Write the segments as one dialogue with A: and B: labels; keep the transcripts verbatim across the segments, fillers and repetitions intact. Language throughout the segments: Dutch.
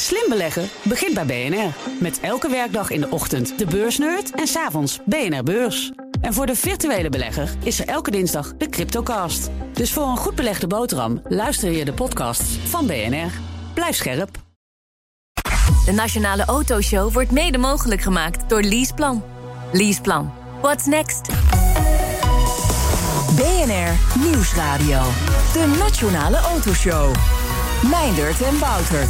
A: Slim beleggen begint bij B N R. Met elke werkdag in de ochtend de beursnerd en 's avonds B N R Beurs. En voor de virtuele belegger is er elke dinsdag de Cryptocast. Dus voor een goed belegde boterham luister je de podcasts van B N R. Blijf scherp.
B: De Nationale Autoshow wordt mede mogelijk gemaakt door Leaseplan. Leaseplan. What's next? B N R Nieuwsradio. De Nationale Autoshow. Meindert en Wouter.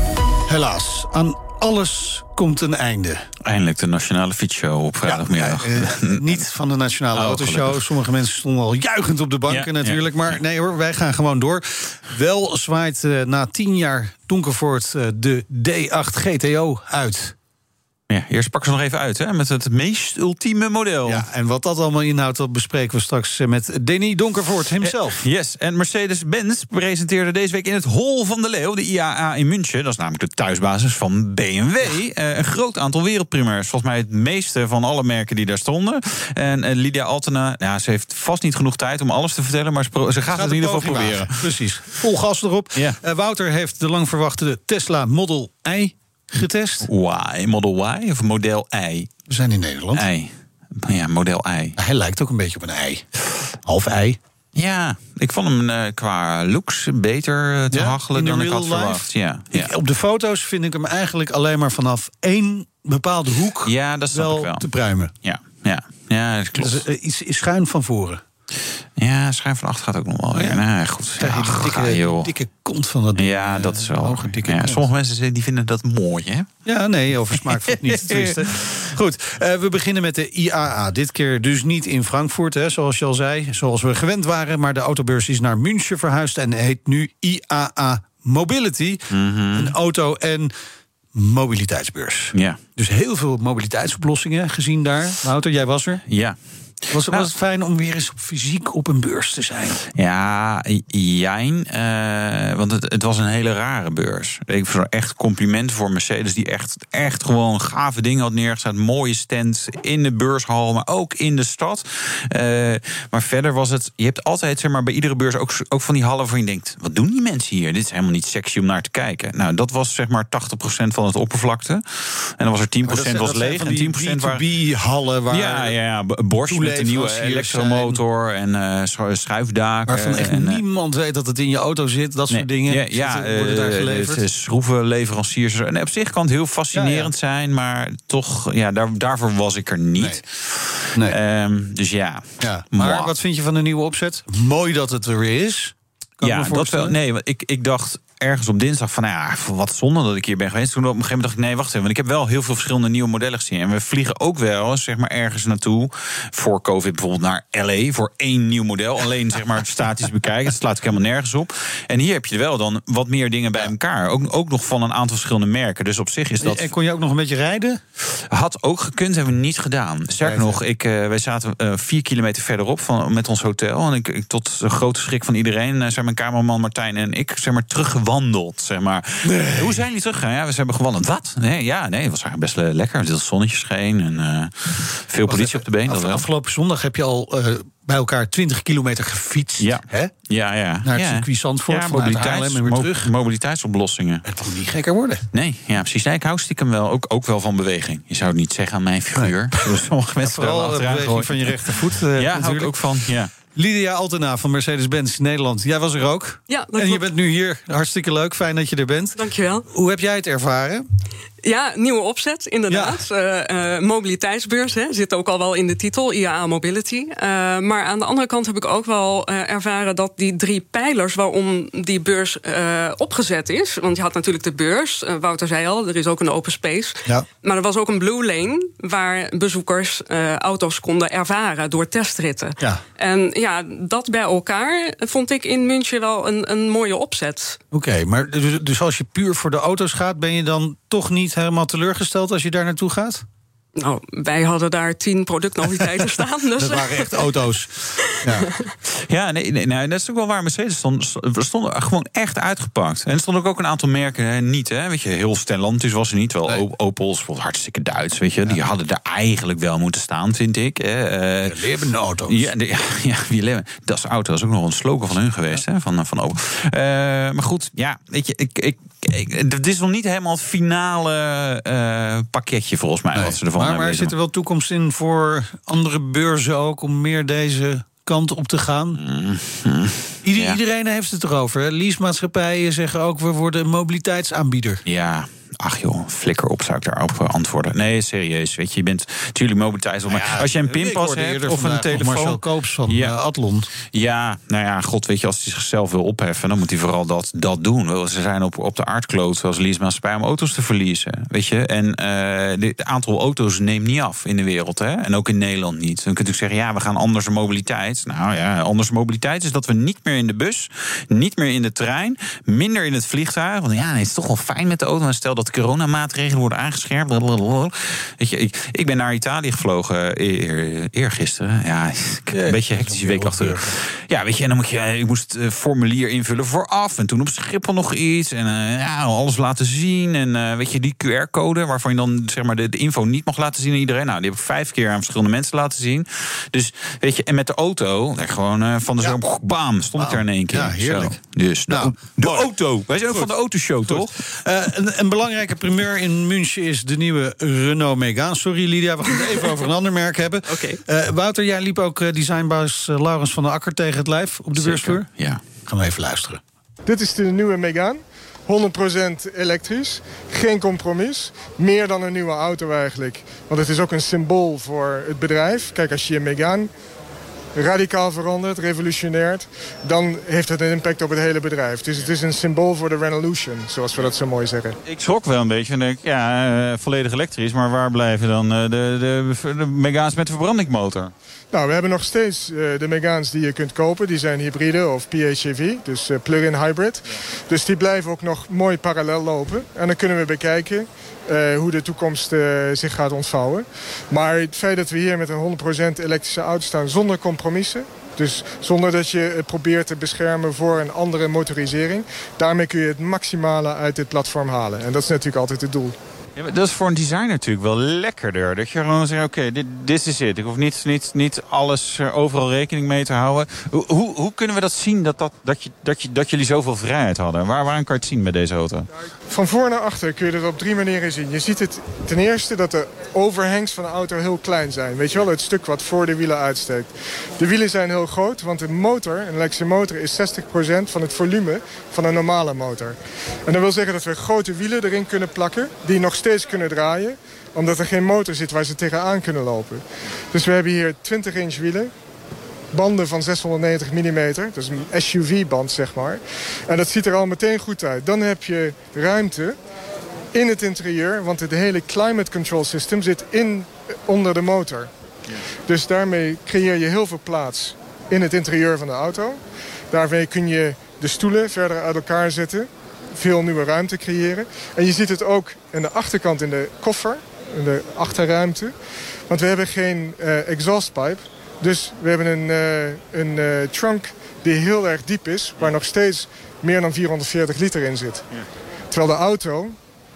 C: Helaas, aan alles komt een einde.
D: Eindelijk de Nationale Fietsshow op vrijdagmiddag.
C: Ja, uh, niet van de Nationale
D: oh,
C: Autoshow.
D: Gelukkig.
C: Sommige mensen stonden al juichend op de banken ja, natuurlijk. Ja, maar ja. nee hoor, wij gaan gewoon door. Wel zwaait uh, na tien jaar Donkervoort uh, de D acht G T O uit.
D: Ja, eerst pakken ze nog even uit, hè, met het meest ultieme model.
C: Ja, en wat dat allemaal inhoudt, dat bespreken we straks met Denny Donkervoort himself.
D: Yes, en Mercedes-Benz presenteerde deze week in het Hol van de Leeuw, de I A A in München, dat is namelijk de thuisbasis van B M W, uh, een groot aantal wereldprimeurs. Volgens mij het meeste van alle merken die daar stonden. En uh, Lydia Altena, ja, ze heeft vast niet genoeg tijd om alles te vertellen, maar ze, pro- ze gaat, gaat het in ieder geval proberen.
C: Precies, vol gas erop. Ja. Uh, Wouter heeft de lang verwachte Tesla Model I getest.
D: Y, Model Y of Model I?
C: We zijn in Nederland.
D: I. Ja, Model I.
C: Hij lijkt ook een beetje op een ei. Half ei.
D: Ja, ik vond hem uh, qua looks beter uh, te
C: ja,
D: hachelen dan ik had
C: life.
D: verwacht. Ja, ja.
C: Ik, op de foto's vind ik hem eigenlijk alleen maar vanaf één bepaalde hoek
D: ja, dat
C: wel,
D: ik wel
C: te pruimen.
D: Ja, ja, ja, dat klopt.
C: Dus, uh, iets is schuin van voren.
D: Ja, schuin van achter gaat ook nog wel weer. Ja. Nee, goed.
C: Ja, die
D: Ach,
C: dikke, die dikke kont van dat ding.
D: Ja, dat is wel.
C: Hoge, dikke
D: ja, sommige mensen die vinden dat mooi, hè?
C: Ja, nee, over smaak valt niet te twisten. Goed, uh, we beginnen met de I A A. Dit keer dus niet in Frankfurt, hè, zoals je al zei. Zoals we gewend waren, maar de autobeurs is naar München verhuisd en heet nu I A A Mobility. Mm-hmm. Een auto- en mobiliteitsbeurs.
D: Ja.
C: Dus heel veel mobiliteitsoplossingen gezien daar. Wouter, jij was er?
D: Ja.
C: Was,
D: nou,
C: was het fijn om weer eens op fysiek op een beurs te zijn?
D: Ja, jijn. Uh, want het, het was een hele rare beurs. Ik vind echt complimenten voor Mercedes, die echt, echt gewoon gave dingen had neergezet. Mooie stand in de beurshal, maar ook in de stad. Uh, maar verder was het, je hebt altijd, zeg maar, bij iedere beurs ook, ook van die hallen waarvan je denkt, wat doen die mensen hier? Dit is helemaal niet sexy om naar te kijken. Nou, dat was zeg maar tachtig procent van het oppervlakte. En dan was er tien procent
C: dat,
D: was
C: dat
D: leeg en tien procent waren
C: B twee B-hallen waar
D: ja, ja, ja, Bosch met de nieuwe elektromotor en uh, schuifdaken.
C: Waarvan echt
D: en, uh,
C: niemand weet dat het in je auto zit. Dat soort
D: nee,
C: dingen
D: ja, ja,
C: zitten, worden daar geleverd.
D: Het is schroevenleveranciers. En op zich kan het heel fascinerend ja, ja. zijn, maar toch, ja, daar, daarvoor was ik er niet.
C: Nee. Nee.
D: Um, dus ja.
C: ja. Maar Mwah. Wat vind je van de nieuwe opzet? Mooi dat het er weer is. Kan
D: ja, dat wel. Nee, want ik, ik dacht ergens op dinsdag van, nou ja, wat zonde dat ik hier ben geweest. Toen op een gegeven moment dacht ik, nee, wacht even, want ik heb wel heel veel verschillende nieuwe modellen gezien. En we vliegen ook wel, zeg maar, ergens naartoe, voor COVID bijvoorbeeld naar L A, voor één nieuw model. Alleen, zeg maar, statisch bekijken, dat slaat ik helemaal nergens op. En hier heb je wel dan wat meer dingen bij elkaar. Ook, ook nog van een aantal verschillende merken. Dus op zich is dat...
C: En kon je ook nog een beetje rijden?
D: Had ook gekund, hebben we niet gedaan. Sterker nog, ik, uh, wij zaten uh, vier kilometer verderop van, met ons hotel. En ik, ik tot de grote schrik van iedereen, uh, zijn mijn kamerman Martijn en ik, zeg maar, teruggewandeld. Zeg maar. Nee. Hoe zijn jullie teruggegaan? Ja, we hebben gewandeld. Wat? Nee, ja, nee, het was eigenlijk best lekker. Het zonnetje scheen en uh, veel politie op de been.
C: Af, afgelopen zondag heb je al uh, bij elkaar twintig kilometer gefietst.
D: Ja,
C: hè?
D: ja, ja.
C: Naar het
D: ja.
C: circuit Zandvoort,
D: ja,
C: mobiliteits, en weer
D: mo-
C: terug.
D: mobiliteitsoplossingen.
C: Het kan niet gekker worden.
D: Nee, ja, precies. Nee, ik hou stiekem wel, ook, ook wel van beweging. Je zou het niet zeggen aan mijn figuur.
C: Nee.
D: Sommige mensen
C: ja, vooral de beweging gooien. Van je rechtervoet. Uh,
D: ja, hou ik ook van, ja.
C: Lydia Altena van Mercedes-Benz Nederland. Jij was er ook.
E: Ja, dat
C: en je
E: klopt.
C: bent nu hier. Hartstikke leuk. Fijn dat je er bent.
E: Dankjewel.
C: Hoe heb jij het ervaren?
E: Ja, nieuwe opzet, inderdaad. Ja. Uh, uh, mobiliteitsbeurs, hè, zit ook al wel in de titel, I A A Mobility. Uh, maar aan de andere kant heb ik ook wel uh, ervaren dat die drie pijlers waarom die beurs uh, opgezet is. Want je had natuurlijk de beurs, uh, Wouter zei al, er is ook een open space. Ja. Maar er was ook een blue lane waar bezoekers uh, auto's konden ervaren door testritten. Ja. En ja, dat bij elkaar vond ik in München wel een, een mooie opzet.
C: Oké, okay, maar dus, dus als je puur voor de auto's gaat, ben je dan toch niet helemaal teleurgesteld als je daar naartoe gaat?
E: Nou, wij hadden daar tien productnoviteiten staan. Dus.
C: Dat waren echt auto's. Ja,
D: ja nee, nee, nee, dat is ook wel waar. Mercedes stond, stonden gewoon echt uitgepakt. En er stonden ook een aantal merken hè, niet. Hè. Weet je, heel Stellantis was er niet. Wel nee. Opels, hartstikke Duits. Weet je, ja. Die hadden er eigenlijk wel moeten staan, vind ik. Hè. Uh,
C: levende auto's.
D: Ja, de, ja, ja wie leven. Dat is auto. Dat is ook nog een slogan van hun geweest. Ja. Hè, van, van Opel. Uh, maar goed, ja, weet je, ik... ik het is nog niet helemaal het finale uh, pakketje volgens mij. Nee, wat ze ervan
C: maar maar zit er wel toekomst in voor andere beurzen ook om meer deze kant op te gaan? Mm-hmm. Ieder, ja. Iedereen heeft het erover. Leasemaatschappijen zeggen ook, we worden een mobiliteitsaanbieder.
D: Ja. Ach joh, flikker op, zou ik daarop antwoorden. Nee, serieus, weet je, je bent natuurlijk mobiliteit. Maar ja, als je een pinpas hebt of een telefoon...
C: Marcel Koops van ja. uh, Athlon.
D: Ja, nou ja, god, weet je, als hij zichzelf wil opheffen... dan moet hij vooral dat, dat doen. Ze zijn op, op de aardkloot als leasemaatschappij om auto's te verliezen, weet je. En uh, het aantal auto's neemt niet af in de wereld, hè. En ook in Nederland niet. Dan kun je zeggen, ja, we gaan anders mobiliteit. Nou ja, anders mobiliteit is dat we niet meer in de bus... niet meer in de trein, minder in het vliegtuig. Want ja, nee, het is toch wel fijn met de auto. Maar stel dat de coronamaatregelen worden aangescherpt. Blablabla. Weet je, ik, ik ben naar Italië gevlogen eer, eergisteren. Ja, een beetje hectische week achter de rug. Ja, weet je, en dan moet je, ik moest het formulier invullen vooraf. En toen op Schiphol nog iets. En uh, ja, alles laten zien. En uh, weet je, die Q R-code waarvan je dan zeg maar de, de info niet mag laten zien aan iedereen. Nou, die heb ik vijf keer aan verschillende mensen laten zien. Dus weet je, en met de auto, gewoon uh, van de zomer, ja. bam, stond ik daar in één keer.
C: Ja, heerlijk.
D: Zo. Dus nou, de, de auto. Wij zijn ook Goed. van de autoshow, Goed. toch?
C: Uh, een, een belangrijke primeur in München is de nieuwe Renault Megane. Sorry Lydia, we gaan het even over een ander merk hebben.
E: Okay.
C: Uh, Wouter, jij liep ook uh, designbaas uh, Laurens van der Akker tegen het lijf op de beursvloer.
D: Ja.
C: Gaan we even luisteren.
F: Dit is de nieuwe Megane. honderd procent elektrisch. Geen compromis. Meer dan een nieuwe auto eigenlijk. Want het is ook een symbool voor het bedrijf. Kijk, als je je Megane radicaal verandert, revolutionaert, dan heeft het een impact op het hele bedrijf. Dus het is een symbool voor de Renaulution, zoals we dat zo mooi zeggen.
D: Ik schrok wel een beetje en denk, ja, uh, volledig elektrisch, maar waar blijven dan uh, de, de, de Meganes met de verbrandingsmotor?
F: Nou, we hebben nog steeds uh, de Meganes die je kunt kopen. Die zijn hybride of P H E V, dus uh, plug-in hybrid. Ja. Dus die blijven ook nog mooi parallel lopen. En dan kunnen we bekijken uh, hoe de toekomst uh, zich gaat ontvouwen. Maar het feit dat we hier met een honderd procent elektrische auto staan zonder compromissen, dus zonder dat je het probeert te beschermen voor een andere motorisering, daarmee kun je het maximale uit dit platform halen. En dat is natuurlijk altijd het doel.
D: Ja, maar dat is voor een designer natuurlijk wel lekkerder. Dat je gewoon zegt, oké, okay, dit, dit is het. Ik hoef niet, niet, niet alles er overal rekening mee te houden. Hoe, hoe, hoe kunnen we dat zien, dat, dat, dat, je, dat, je, dat jullie zoveel vrijheid hadden? Waar, waaraan kan je het zien met deze auto?
F: Van voor naar achter kun je dat op drie manieren zien. Je ziet het ten eerste dat de overhangs van de auto heel klein zijn. Weet je wel, het stuk wat voor de wielen uitsteekt. De wielen zijn heel groot, want de motor, een elektrische motor, is zestig procent van het volume van een normale motor. En dat wil zeggen dat we grote wielen erin kunnen plakken, die nog steeds kunnen draaien, omdat er geen motor zit waar ze tegenaan kunnen lopen. Dus we hebben hier twintig inch wielen, banden van zeshonderdnegentig millimeter, dat is een S U V-band zeg maar. En dat ziet er al meteen goed uit. Dan heb je ruimte in het interieur, want het hele climate control system zit in, onder de motor. Dus daarmee creëer je heel veel plaats in het interieur van de auto. Daarmee kun je de stoelen verder uit elkaar zetten, veel nieuwe ruimte creëren. En je ziet het ook aan de achterkant in de koffer, in de achterruimte. Want we hebben geen uh, exhaustpipe. Dus we hebben een, uh, een uh, trunk die heel erg diep is, waar nog steeds meer dan vierhonderdveertig liter in zit. Ja. Terwijl de auto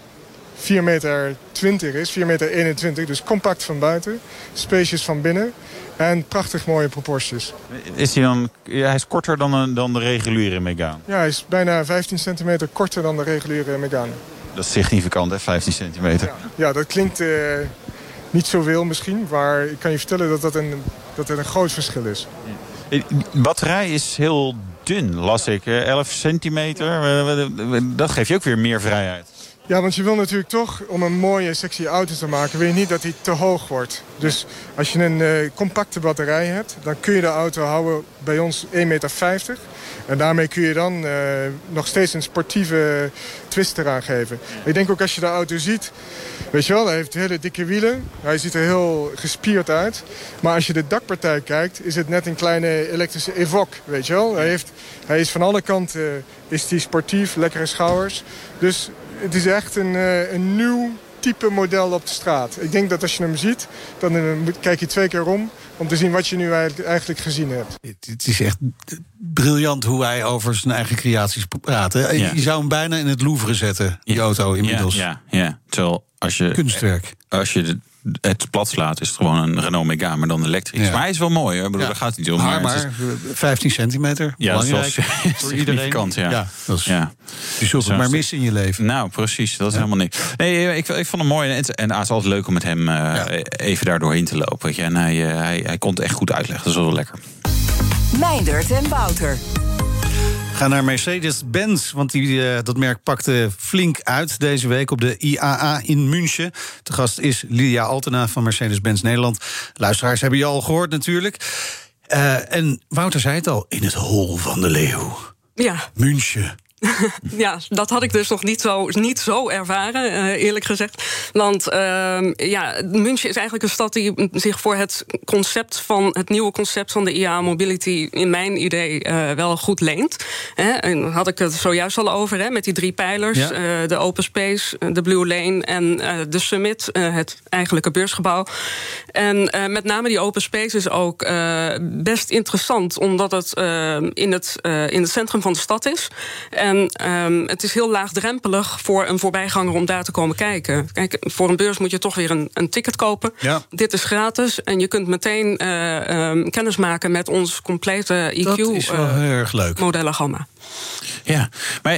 F: vier meter twintig is, vier meter eenentwintig, dus compact van buiten, spacious van binnen en prachtig mooie proporties.
D: Is hij dan, ja, hij is korter dan, een, dan de reguliere Megane?
F: Ja, hij is bijna vijftien centimeter korter dan de reguliere Megane.
D: Dat is significant, hè, vijftien centimeter.
F: Ja, ja dat klinkt uh, niet zoveel misschien, maar ik kan je vertellen dat dat een, dat het een groot verschil is.
D: De batterij is heel dun, las ik. elf centimeter, dat geeft je ook weer meer vrijheid.
F: Ja, want je wil natuurlijk toch, om een mooie, sexy auto te maken, wil je niet dat die te hoog wordt. Dus als je een uh, compacte batterij hebt, dan kun je de auto houden bij ons één meter vijftig. En daarmee kun je dan uh, nog steeds een sportieve twist eraan geven. Ik denk ook als je de auto ziet, weet je wel, hij heeft hele dikke wielen. Hij ziet er heel gespierd uit. Maar als je de dakpartij kijkt, is het net een kleine elektrische Evoque, weet je wel. Hij, heeft, hij is van alle kanten uh, is die sportief, lekkere schouwers. Dus het is echt een, uh, een nieuw type model op de straat. Ik denk dat als je hem ziet, dan uh, kijk je twee keer om om te zien wat je nu eigenlijk gezien hebt.
C: Het is echt briljant hoe hij over zijn eigen creaties praat. Hè? Ja. Je zou hem bijna in het Louvre zetten, die ja. auto inmiddels.
D: Ja, ja, ja. Terwijl als je,
C: kunstwerk.
D: Als je het plat slaat, is het gewoon een Renault Megane, maar dan elektrisch. Ja. Maar hij is wel mooi, hoor. Ik bedoel, ja. daar gaat het niet om.
C: Maar, maar vijftien centimeter,
D: ja,
C: belangrijk
D: zoals,
C: voor iedereen.
D: Kant, ja.
C: ja, dat is,
D: ja.
C: Je zult het maar missen in je leven.
D: Nou, precies, dat is ja. helemaal niks. Nee, ik, ik vond hem mooi. En, en het is altijd leuk om met hem uh, ja. even daar doorheen te lopen. Weet je. En hij, uh, hij, hij kon het echt goed uitleggen, dat is wel lekker.
G: Meindert en Wouter.
C: We gaan naar Mercedes-Benz, want die, uh, dat merk pakte flink uit deze week op de I A A in München. De gast is Lydia Altena van Mercedes-Benz Nederland. Luisteraars hebben je al gehoord natuurlijk. Uh, en Wouter zei het al, in het hol van de leeuw.
E: Ja.
C: München.
E: Ja, dat had ik dus nog niet zo, niet zo ervaren, uh, eerlijk gezegd. Want uh, ja, München is eigenlijk een stad die zich voor het concept van het nieuwe concept van de I A A Mobility in mijn idee uh, wel goed leent. Hè? En daar had ik het zojuist al over, hè, met die drie pijlers: ja. uh, de Open Space, de Blue Lane en uh, de Summit, uh, het eigenlijke beursgebouw. En uh, met name die Open Space is ook uh, best interessant, omdat het uh, in, het, uh, in het centrum van de stad is. En En um, het is heel laagdrempelig voor een voorbijganger om daar te komen kijken. Kijk, voor een beurs moet je toch weer een, een ticket kopen. Ja. Dit is gratis en je kunt meteen uh, um, kennis maken met ons complete I Q
C: dat is wel uh, heel erg leuk.
E: Modellengamma.
D: Ja, maar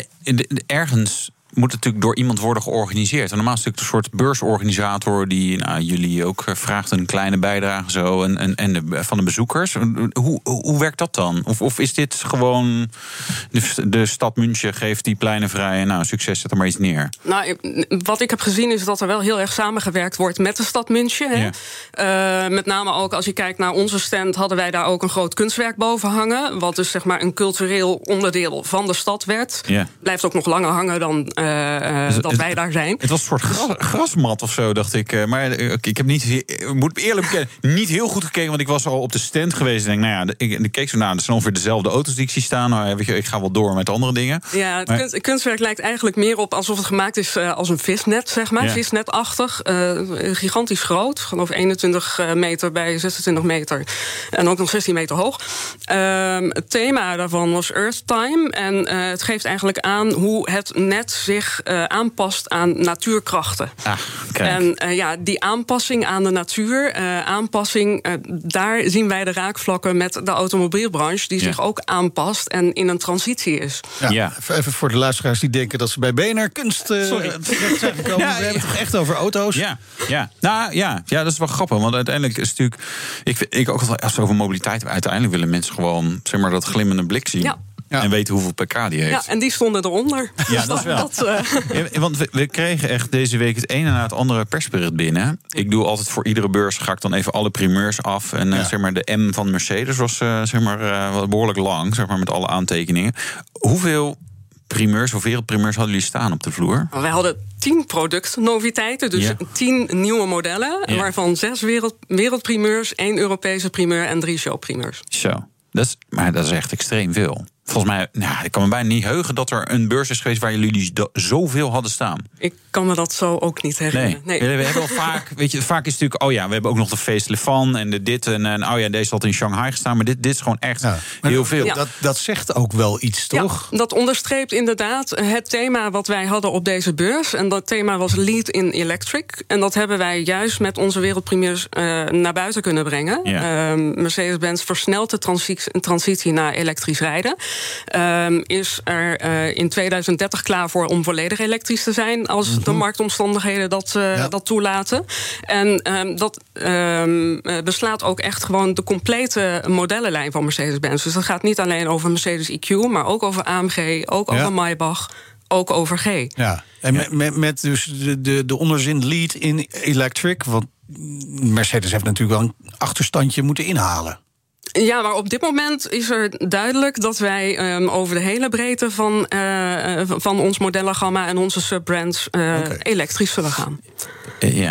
D: ergens moet het natuurlijk door iemand worden georganiseerd. En normaal is het natuurlijk een soort beursorganisator die nou, jullie ook vraagt een kleine bijdrage zo en, en, en de, van de bezoekers. Hoe, hoe werkt dat dan? Of, of is dit gewoon de, de stad München geeft die pleinen vrij en nou succes, zet er maar iets neer?
E: Nou, wat ik heb gezien is dat er wel heel erg samengewerkt wordt met de stad München. Hè? Ja. Uh, met name ook als je kijkt naar onze stand, hadden wij daar ook een groot kunstwerk boven hangen, wat dus zeg maar een cultureel onderdeel van de stad werd. Ja. Blijft ook nog langer hangen dan Uh, uh, dus dat het, wij daar zijn.
D: Het was een soort gras, grasmat of zo, dacht ik. Uh, maar uh, ik heb niet, ik moet eerlijk bekennen, niet heel goed gekeken, want ik was al op de stand geweest en denk, nou ja, ik, ik keek zo naar, dat zijn ongeveer dezelfde auto's die ik zie staan. Nou, weet je, ik ga wel door met andere dingen.
E: Ja, het
D: maar,
E: kunst, kunstwerk lijkt eigenlijk meer op alsof het gemaakt is uh, als een visnet, zeg maar, ja. visnetachtig, uh, gigantisch groot, geloof eenentwintig meter bij zesentwintig meter en ook nog zestien meter hoog. Uh, het thema daarvan was Earth Time en uh, het geeft eigenlijk aan hoe het net zich uh, aanpast aan natuurkrachten.
D: Ah,
E: en uh, ja, die aanpassing aan de natuur, uh, aanpassing, uh, daar zien wij de raakvlakken met de automobielbranche, die ja. zich ook aanpast en in een transitie is.
C: Ja, ja. Even voor de luisteraars die denken dat ze bij B N R Kunst uh, Sorry. zijn gekomen. Ja, we hebben het toch echt over auto's?
D: Ja, ja. Nou, ja. ja, dat is wel grappig, want uiteindelijk is het natuurlijk, ik, vind, ik ook als het over mobiliteit, uiteindelijk willen mensen gewoon, zeg maar, dat glimmende blik zien. Ja. Ja. En weten hoeveel pk die heeft.
E: Ja, en die stonden eronder.
D: Ja, dat is wel. Dat, uh... ja, want we, we kregen echt deze week het ene na het andere persbericht binnen. Ik doe altijd voor iedere beurs, ga ik dan even alle primeurs af. En ja. uh, zeg maar, de M van Mercedes was uh, zeg maar, uh, behoorlijk lang, zeg maar, met alle aantekeningen. Hoeveel primeurs of wereldprimeurs hadden jullie staan op de vloer?
E: Wij hadden tien productnoviteiten, dus ja. tien nieuwe modellen. Ja. Waarvan zes wereld, wereldprimeurs, één Europese primeur en drie showprimeurs.
D: Zo, dat is, maar dat is echt extreem veel. Volgens mij, nou, ik kan me bijna niet heugen dat er een beurs is geweest waar jullie zoveel hadden staan.
E: Ik kan me dat zo ook niet herinneren.
D: Nee, nee. We hebben wel vaak, weet je, vaak is het natuurlijk, oh ja, we hebben ook nog de facelift van en de dit en, en oh ja, deze had in Shanghai gestaan, maar dit, dit is gewoon echt ja, heel veel.
C: Ja. Dat, dat zegt ook wel iets, toch?
E: Ja, dat onderstreept inderdaad het thema wat wij hadden op deze beurs. En dat thema was Lead in Electric. En dat hebben wij juist met onze wereldprimeurs uh, naar buiten kunnen brengen. Ja. Uh, Mercedes-Benz versnelt de transitie, transitie naar elektrisch rijden. Um, is er uh, in tweeduizend dertig klaar voor om volledig elektrisch te zijn als mm-hmm. de marktomstandigheden dat, uh, ja. dat toelaten. En um, dat um, beslaat ook echt gewoon de complete modellenlijn van Mercedes-Benz. Dus dat gaat niet alleen over Mercedes E Q, maar ook over A M G, ook ja. over Maybach, ook over G.
C: Ja, en ja. Met, met, met dus de, de, de onderzin lead in electric, want Mercedes heeft natuurlijk wel een achterstandje moeten inhalen.
E: Ja, maar op dit moment is er duidelijk dat wij um, over de hele breedte van, uh, van ons modellengamma en onze subbrands uh, okay. elektrisch zullen gaan.
D: Ja,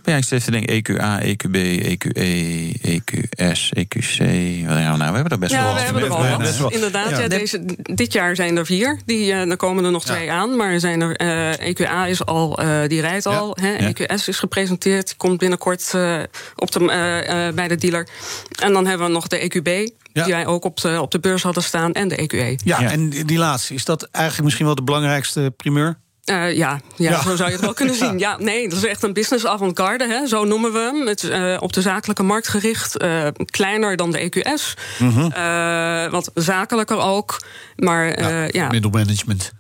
D: Ja, ik zit te denken E Q A, E Q B, E Q E, E Q S, E Q C. Nou, we hebben er best
E: ja,
D: wel
E: wat.
D: Ja,
E: we hebben er al wat. Inderdaad,
C: ja.
E: Ja, deze, dit jaar zijn er vier. Die, uh, er komen er nog twee ja. aan. Maar er zijn er, uh, E Q A is al, uh, die rijdt al. Ja. Hè, ja. E Q S is gepresenteerd. Die komt binnenkort uh, op de, uh, uh, bij de dealer. En dan hebben we nog de E Q B. Ja. Die wij ook op de, op de beurs hadden staan. En de E Q E.
C: Ja, ja, en die laatste, is dat eigenlijk misschien wel de belangrijkste primeur?
E: Uh, ja, ja, ja, zo zou je het wel kunnen zien. Ja, nee, dat is echt een business avant-garde, hè, zo noemen we hem. Het is uh, op de zakelijke markt gericht, uh, kleiner dan de E Q S. Mm-hmm. Uh, wat zakelijker ook, maar uh, ja, ja.
C: middelmanagement.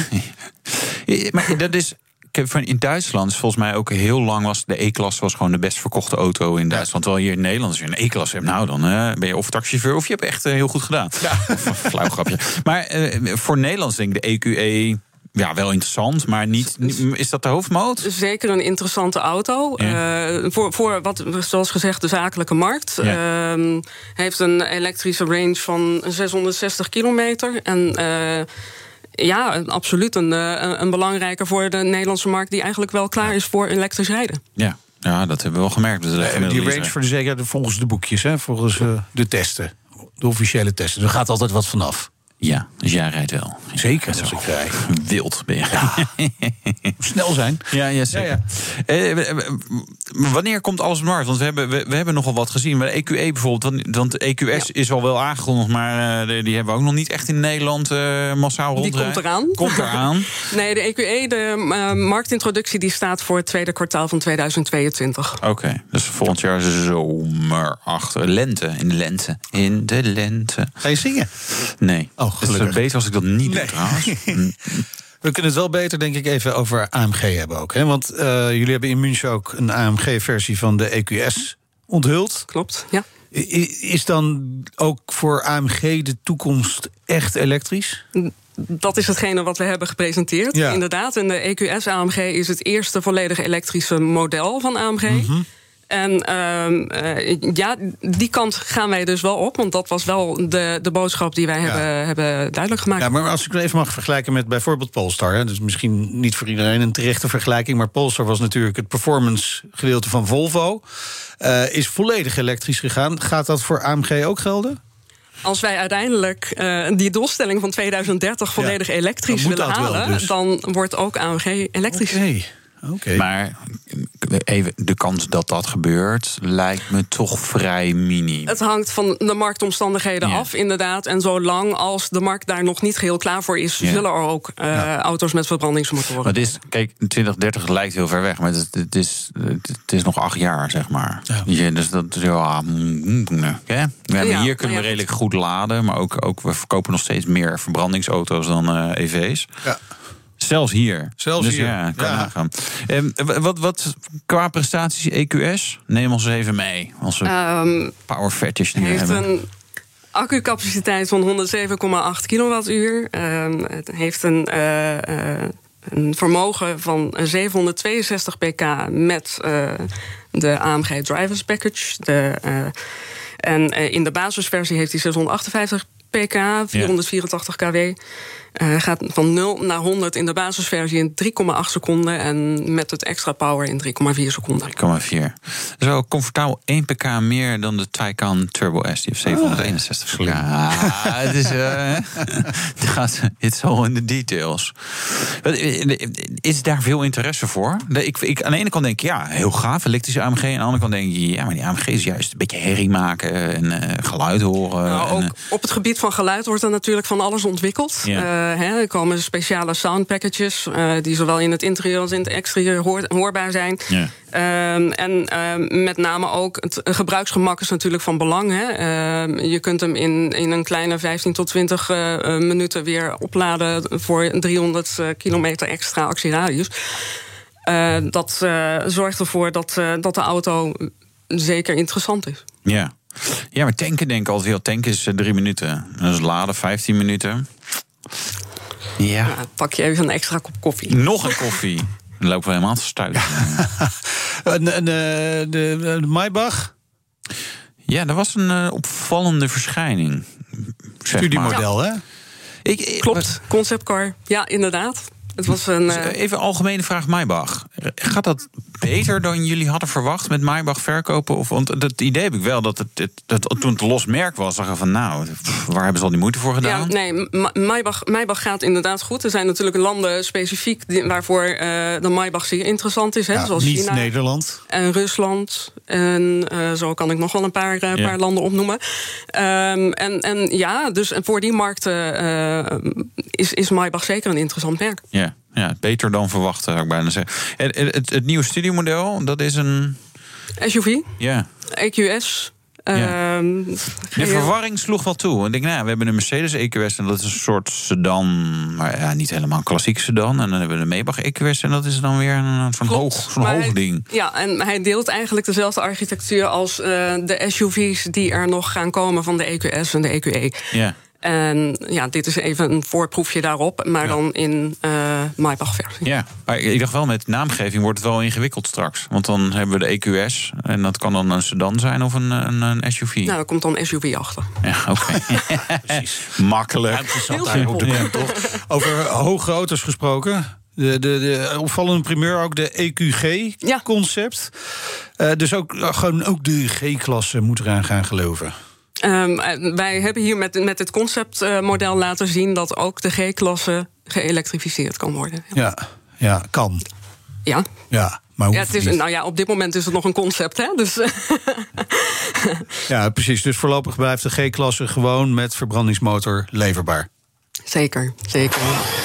D: Maar dat is... In Duitsland is volgens mij ook heel lang was de E-klasse was gewoon de best verkochte auto in Duitsland. Terwijl hier in Nederland, als je een E-klasse hebt, nou dan uh, ben je of taxichauffeur of je hebt echt uh, heel goed gedaan. Ja. Flauw grapje. Maar uh, voor Nederlands denk ik de E Q E... Ja, wel interessant, maar niet. Is dat de hoofdmoot?
E: Zeker een interessante auto. Ja. Uh, voor, voor wat, zoals gezegd, de zakelijke markt. Ja. Uh, heeft een elektrische range van zeshonderdzestig kilometer. En uh, ja, absoluut een, een, een belangrijke voor de Nederlandse markt, die eigenlijk wel klaar is voor elektrisch rijden.
D: Ja. Ja, dat hebben we wel gemerkt. Dus
C: uh, die range voor de zekerheid volgens de boekjes, hè, volgens uh, de testen, de officiële testen. Er gaat altijd wat vanaf.
D: Ja, dus jij rijdt wel.
C: Zeker, als ik rij.
D: Wild ben je.
C: Ja. Snel zijn.
D: Ja, ja, zeker. Ja, ja. Uh, wanneer komt alles op de markt? Want we hebben, we, we hebben nogal wat gezien. Maar de E Q E bijvoorbeeld, want, want de E Q S ja. is al wel aangekondigd, maar uh, die hebben we ook nog niet echt in Nederland uh, massaal rondrijden.
E: Die komt eraan.
D: Komt eraan.
E: Nee, de E Q E, de uh, marktintroductie, die staat voor het tweede kwartaal van tweeduizend tweeëntwintig.
D: Oké, okay, dus volgend jaar zomer achter. Lente, in de lente. In de lente.
C: Ga je zingen?
D: Nee.
C: Oh,
D: het is beter als ik dat niet
C: nee.
D: doe trouwens.
C: We kunnen het wel beter, denk ik, even over A M G hebben ook. Hè? Want uh, jullie hebben in München ook een A M G-versie van de E Q S onthuld.
E: Klopt, ja.
C: Is dan ook voor A M G de toekomst echt elektrisch?
E: Dat is hetgene wat we hebben gepresenteerd, ja. Inderdaad. En de E Q S A M G is het eerste volledig elektrische model van A M G. Mm-hmm. En uh, uh, ja, die kant gaan wij dus wel op. Want dat was wel de, de boodschap die wij ja. hebben, hebben duidelijk gemaakt.
C: Ja, maar als ik het even mag vergelijken met bijvoorbeeld Polestar. Hè, dus misschien niet voor iedereen een terechte vergelijking. Maar Polestar was natuurlijk het performance gedeelte van Volvo. Uh, is volledig elektrisch gegaan. Gaat dat voor A M G ook gelden?
E: Als wij uiteindelijk uh, die doelstelling van tweeduizend dertig volledig ja, elektrisch willen halen, wel, dus. Dan wordt ook A M G elektrisch.
C: Okay. Okay.
D: Maar even, de kans dat dat gebeurt lijkt me toch vrij mini.
E: Het hangt van de marktomstandigheden ja. af, inderdaad. En zolang als de markt daar nog niet geheel klaar voor is, ja. zullen er ook uh, ja. auto's met verbrandingsmotoren.
D: Maar het is, kijk, twintig dertig lijkt heel ver weg, maar het, het, is, het is nog acht jaar, zeg maar. Ja. Ja, dus dat is ja, nee, ja, ja, hier kunnen we ja, redelijk goed laden, maar ook, ook we verkopen nog steeds meer verbrandingsauto's dan uh, E V's. Ja. Zelfs hier.
C: Zelfs
D: dus
C: hier.
D: Ja, kan ja. nagaan. Um, wat, wat qua prestaties E Q S? Neem ons even mee. Onze um, power fetish die we hebben. Het heeft een
E: accucapaciteit van honderdzeven komma acht kilowattuur. Um, het heeft een, uh, uh, een vermogen van zevenhonderdtweeënzestig pk met uh, de A M G Drivers Package. De, uh, en uh, in de basisversie heeft hij zeshonderdachtenvijftig pk, vierhonderdvierentachtig kilowatt. Uh, gaat van nul naar honderd in de basisversie in drie komma acht seconden. En met het extra power in drie komma vier seconden.
D: drie komma vier. Dat is wel comfortabel één pk meer dan de Taycan Turbo S. Die heeft zevenhonderdeenenzestig pk. Ah, het is... Uh, het gaat it's all in the details. Is daar veel interesse voor? Ik, ik, aan de ene kant denk ik, ja, heel gaaf, elektrische A M G. Aan de andere kant denk ik, ja, maar die A M G is juist een beetje herrie maken en uh, geluid horen.
E: Nou,
D: en,
E: ook op het gebied van geluid wordt er natuurlijk van alles ontwikkeld. Ja. Uh, He, er komen speciale sound packages uh, die zowel in het interieur als in het exterieur hoor, hoorbaar zijn. Ja. Um, en uh, met name ook het gebruiksgemak is natuurlijk van belang. Hè. Uh, je kunt hem in, in een kleine vijftien tot twintig uh, minuten weer opladen voor driehonderd kilometer extra actieradius. Uh, dat uh, zorgt ervoor dat, uh, dat de auto zeker interessant is.
D: Ja. Ja, maar tanken denk ik altijd heel. Tanken is uh, drie minuten. Dus laden vijftien minuten. Ja.
E: Nou, pak je even een extra kop koffie.
D: Nog een koffie. Dan lopen we helemaal te stuiten.
C: de, de, de, de Maybach?
D: Ja, dat was een uh, opvallende verschijning.
C: Studiemodel,
E: ja.
C: hè?
E: Ik, ik, Klopt, conceptcar. Ja, inderdaad. Het was een, uh...
D: Even algemene vraag Maybach. Gaat dat beter dan jullie hadden verwacht met Maybach verkopen? Of, want het idee heb ik wel dat, het, het, dat toen het los merk was, zag je van nou, pff, waar hebben ze al die moeite voor gedaan?
E: Ja, nee, Maybach, Maybach gaat inderdaad goed. Er zijn natuurlijk landen specifiek die, waarvoor uh, de Maybach zeer interessant is. Hè,
C: ja,
E: zoals
C: niet
E: China
C: Nederland.
E: En Rusland. En uh, zo kan ik nog wel een paar, uh, ja. paar landen opnoemen. Um, en, en ja, dus voor die markten uh, is, is Maybach zeker een interessant merk.
D: Ja. Ja, beter dan verwacht, zou ik bijna zeggen. Het, het, het nieuwe studiemodel, dat is een...
E: S U V.
D: Ja.
E: E Q S.
D: Ja.
E: Um,
D: de verwarring sloeg wel toe. Ik denk, nou, we hebben een Mercedes E Q S en dat is een soort sedan, maar ja, niet helemaal een klassiek sedan. En dan hebben we de Maybach E Q S en dat is dan weer een, zo'n hoog, zo'n hoog
E: hij,
D: ding.
E: Ja, en hij deelt eigenlijk dezelfde architectuur als uh, de S U V's die er nog gaan komen van de E Q S en de E Q E.
D: Ja.
E: En ja, dit is even een voorproefje daarop, maar ja. dan in uh, Maybach-versie.
D: Ja, maar ik dacht wel, met naamgeving wordt het wel ingewikkeld straks. Want dan hebben we de E Q S en dat kan dan een sedan zijn of een, een, een S U V.
E: Nou, er komt dan een S U V achter.
D: Ja, oké. Okay. Precies. Makkelijk.
E: Heel simpel.
C: Ja, toch? Over hoge auto's gesproken. De, de, de opvallende primeur ook de E Q G-concept. Ja. Uh, dus ook, gewoon ook de G-klasse moet eraan gaan geloven.
E: Um, wij hebben hier met, met het conceptmodel laten zien dat ook de G-klasse geëlektrificeerd kan worden.
C: Ja, ja, ja kan.
E: Ja.
C: Ja, maar
E: ja, het is, nou ja, op dit moment is het nog een concept, hè? Dus
C: ja, precies. Dus voorlopig blijft de G-klasse gewoon met verbrandingsmotor leverbaar.
E: Zeker, zeker.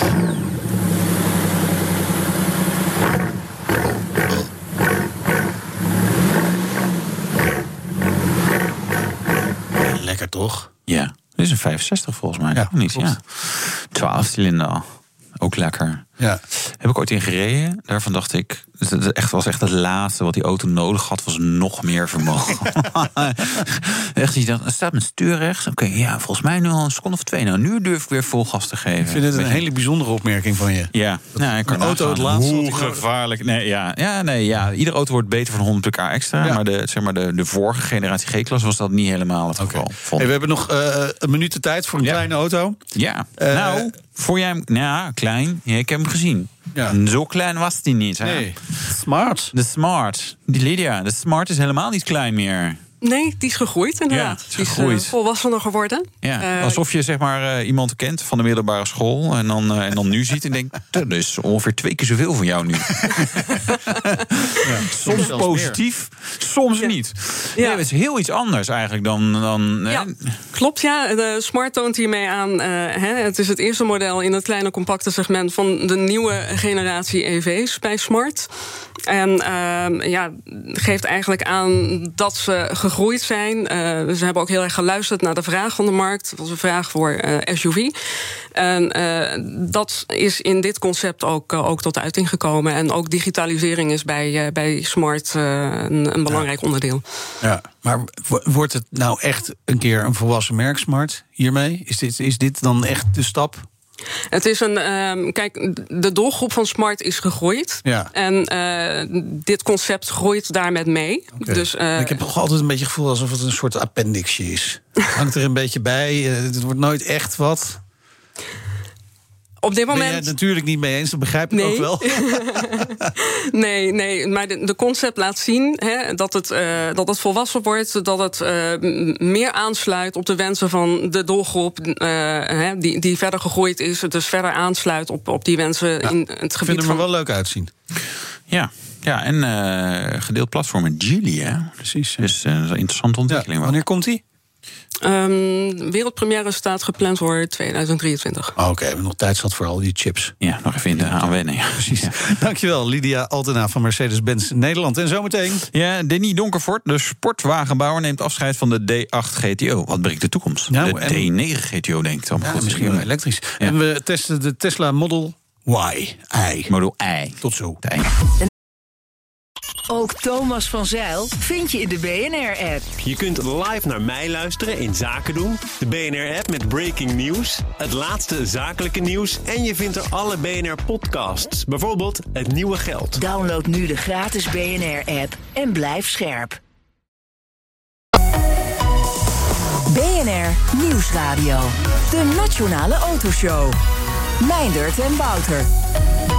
C: Lekker toch?
D: Ja, dit is een vijfenzestig volgens mij.
C: Ja,
D: niet. Ja. twaalf cilinder, ook lekker.
C: Ja.
D: Heb ik ooit in gereden. Daarvan dacht ik, het echt, was echt het laatste wat die auto nodig had, was nog meer vermogen. Echt, je dacht, staat mijn stuur rechts. Oké, okay, ja, volgens mij nu al een seconde of twee. Nou, nu durf ik weer vol gas te geven.
C: Ik vind het een Beetje... hele bijzondere opmerking van je.
D: Ja, nou, ik kan
C: een auto het laatste.
D: Hoe gevaarlijk. Nee, ja, ja, nee, ja, iedere auto wordt beter van honderd pk extra. Ja. Maar, de, zeg maar de, de vorige generatie G-klasse was dat niet helemaal het geval.
C: Okay. Hey, we hebben nog uh, een minuut de tijd voor een ja. kleine auto.
D: Ja, uh, nou, voor jij hem... Nou, klein. Ja, ik heb hem gezien. Ja. Zo klein was die niet. Hè?
C: Nee. Smart.
D: De Smart. Die Lydia. De Smart is helemaal niet klein meer.
E: Nee, die is gegroeid inderdaad.
D: Ja,
E: die is
D: gegroeid.
E: Uh, volwassener geworden.
D: Ja, uh, alsof je zeg maar uh, iemand kent van de middelbare school en dan, uh, en dan nu ziet en denkt, dat is ongeveer twee keer zoveel van jou nu. Ja, soms positief, meer. soms ja. niet. Ja. Nee, het is heel iets anders eigenlijk dan... dan
E: ja, hè? Klopt, ja. De Smart toont hiermee aan. Uh, hè, het is het eerste model in het kleine compacte segment van de nieuwe generatie E V's bij Smart. En uh, ja, geeft eigenlijk aan dat ze gegroeid zijn. Uh, ze hebben ook heel erg geluisterd naar de vraag van de markt. Dat was een vraag voor uh, S U V. En uh, dat is in dit concept ook, uh, ook tot uiting gekomen. En ook digitalisering is bij, uh, bij Smart uh, een, een belangrijk ja. onderdeel.
C: Ja, maar wordt het nou echt een keer een volwassen merk Smart hiermee? Is dit, is dit dan echt de stap?
E: Het is een. Uh, kijk, de doelgroep van Smart is gegroeid. Ja. En uh, dit concept groeit daarmee mee.
C: Okay.
E: Dus, uh,
C: ik heb toch altijd een beetje het gevoel alsof het een soort appendixje is. Het hangt er een beetje bij. Uh, het wordt nooit echt wat.
E: Op dit moment...
C: Ben jij het natuurlijk niet mee eens, dat begrijp ik nee. ook wel.
E: nee, nee, maar de, de concept laat zien hè, dat, het, uh, dat het volwassen wordt, dat het uh, meer aansluit op de wensen van de doelgroep uh, hè, die, die verder gegroeid is, dus verder aansluit op, op die wensen ja, in het gebied van... Ik vind
C: hem er wel leuk uitzien.
D: Ja. Ja, en uh, gedeeld platform met Geely, hè?
C: Precies.
D: Dus uh, dat is een interessante ontwikkeling.
C: Ja, wanneer komt die?
E: Um, wereldpremière staat gepland voor tweeduizend drieëntwintig.
C: Oh, Oké, okay, we hebben nog tijd zat voor al die chips.
D: Ja, nog even in de aanwennen. Ja.
C: Precies. Ja. Dankjewel, Lydia Altena van Mercedes-Benz Nederland. En zometeen...
D: Ja, Denis Donkervoort, de sportwagenbouwer, neemt afscheid van de D acht G T O. Wat brengt de toekomst? Nou, de en... D negen G T O, denk ik dan.
C: Ja, misschien wel elektrisch. Ja. En we testen de Tesla Model Y. I.
D: Model I.
C: Tot zo.
G: Ook Thomas van Zijl vind je in de B N R-app.
H: Je kunt live naar mij luisteren in Zaken doen. De B N R-app met breaking news, het laatste zakelijke nieuws... en je vindt er alle B N R-podcasts, bijvoorbeeld Het Nieuwe Geld.
G: Download nu de gratis B N R-app en blijf scherp. B N R Nieuwsradio. De Nationale Autoshow. Meindert en Wouter.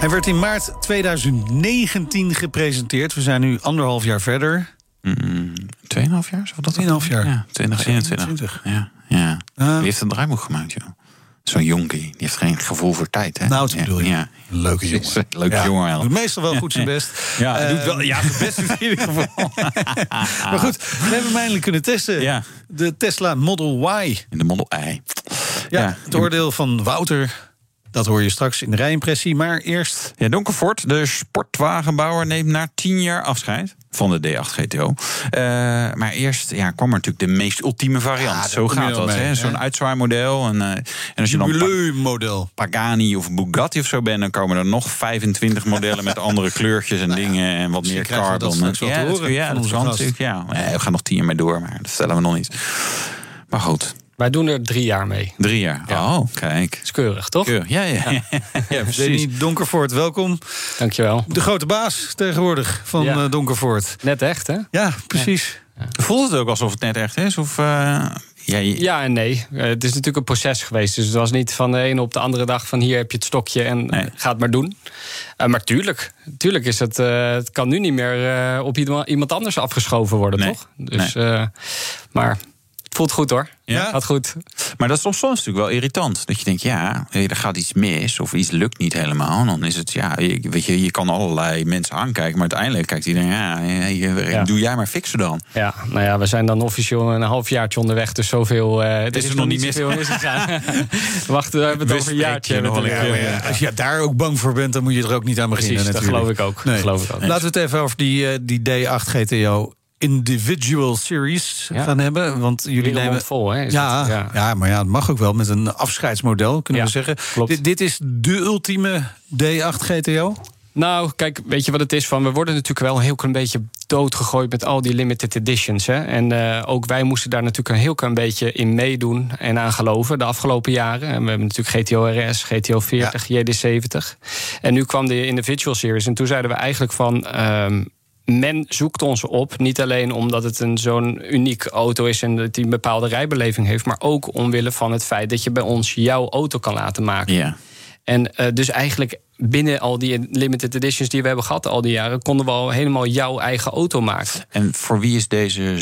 C: Hij werd in maart tweeduizend negentien gepresenteerd. We zijn nu anderhalf jaar verder.
D: Mm, tweeënhalf jaar? Zou dat
C: tweeënhalf jaar?
D: Ja, twintig eenentwintig. Ja, ja. Uh, Wie heeft een draaiboek gemaakt, joh? Zo'n jonkie, die heeft geen gevoel voor tijd, hè?
C: Nou, dat bedoel je.
D: Ja.
C: Leuke jongen.
D: Leuke
C: ja.
D: jongen.
C: Doet meestal wel goed zijn best.
D: Ja, hij
C: uh,
D: doet wel ja, zijn best in ieder geval.
C: Maar goed, we hebben hem eindelijk kunnen testen.
D: Ja.
C: De Tesla Model Y.
D: In de Model Y.
C: Ja,
D: ja.
C: Het oordeel van Wouter... Dat hoor je straks in de rijimpressie, maar eerst...
D: Ja, Donkervoort, de sportwagenbouwer, neemt na tien jaar afscheid van de D acht G T O. Uh, maar eerst ja, kwam er natuurlijk de meest ultieme variant. Ja, Zo gaat dat, hè? Zo'n uitzwaarmodel. En, uh, en als je dan
C: model.
D: Pagani of Bugatti of zo bent... dan komen er nog vijfentwintig modellen met andere kleurtjes en dingen... en wat meer carbon.
C: Dat
D: ja, dat,
C: horen
D: ja, dat kan natuurlijk. Ja. We gaan nog tien jaar mee door, maar dat stellen we nog niet. Maar goed...
I: Wij doen er drie jaar mee.
D: Drie jaar? Ja. Oh, kijk.
I: Is keurig, toch?
D: Keur. Ja, ja. ja. ja
C: precies. Donkervoort, welkom.
I: Dankjewel.
C: De grote baas tegenwoordig van ja. Donkervoort.
I: Net echt, hè?
C: Ja, precies.
D: Ja. Ja. Voelt het ook alsof het net echt is? Of... Uh...
I: Ja, ja en nee. Uh, het is natuurlijk een proces geweest. Dus het was niet van de ene op de andere dag van hier heb je het stokje en nee. ga het maar doen. Uh, maar tuurlijk, tuurlijk is het, uh, het kan nu niet meer uh, op iemand anders afgeschoven worden, nee. toch? Dus, nee. uh, maar het voelt goed hoor. Ja, gaat goed.
D: Maar dat is soms, soms natuurlijk wel irritant. Dat je denkt, ja, er gaat iets mis of iets lukt niet helemaal. En dan is het, ja, weet je, je kan allerlei mensen aankijken. Maar uiteindelijk kijkt iedereen, ja, ja. doe jij maar fixen dan.
I: Ja, nou ja, we zijn dan officieel een halfjaartje onderweg. Dus zoveel, uh,
D: het is, is er nog niet mis.
I: misgegaan. Wacht, we hebben het over een jaartje.
C: Nog wel ja, ja. Als je daar ook bang voor bent, dan moet je er ook niet aan beginnen.
I: Precies, dat geloof ik ook.
C: Nee.
I: Geloof ik ook.
C: Laten we het even over die, uh, die D acht G T O... individual series ja. gaan hebben. Want jullie nemen
I: vol, hè?
C: Ja, ja. ja, maar ja, het mag ook wel met een afscheidsmodel, kunnen ja, we zeggen.
I: Klopt.
C: Dit, dit is de ultieme D acht G T O?
I: Nou, kijk, weet je wat het is? Van, we worden natuurlijk wel een heel klein beetje doodgegooid met al die limited editions. Hè? En uh, ook wij moesten daar natuurlijk een heel klein beetje in meedoen en aan geloven de afgelopen jaren. En we hebben natuurlijk G T O R S, G T O veertig, ja. J D zeventig. En nu kwam de individual series. En toen zeiden we eigenlijk van... Um, men zoekt ons op, niet alleen omdat het een zo'n uniek auto is... en dat die een bepaalde rijbeleving heeft... maar ook omwille van het feit dat je bij ons jouw auto kan laten maken.
D: Ja.
I: En uh, dus eigenlijk binnen al die limited editions die we hebben gehad al die jaren... konden we al helemaal jouw eigen auto maken.
D: En voor wie is deze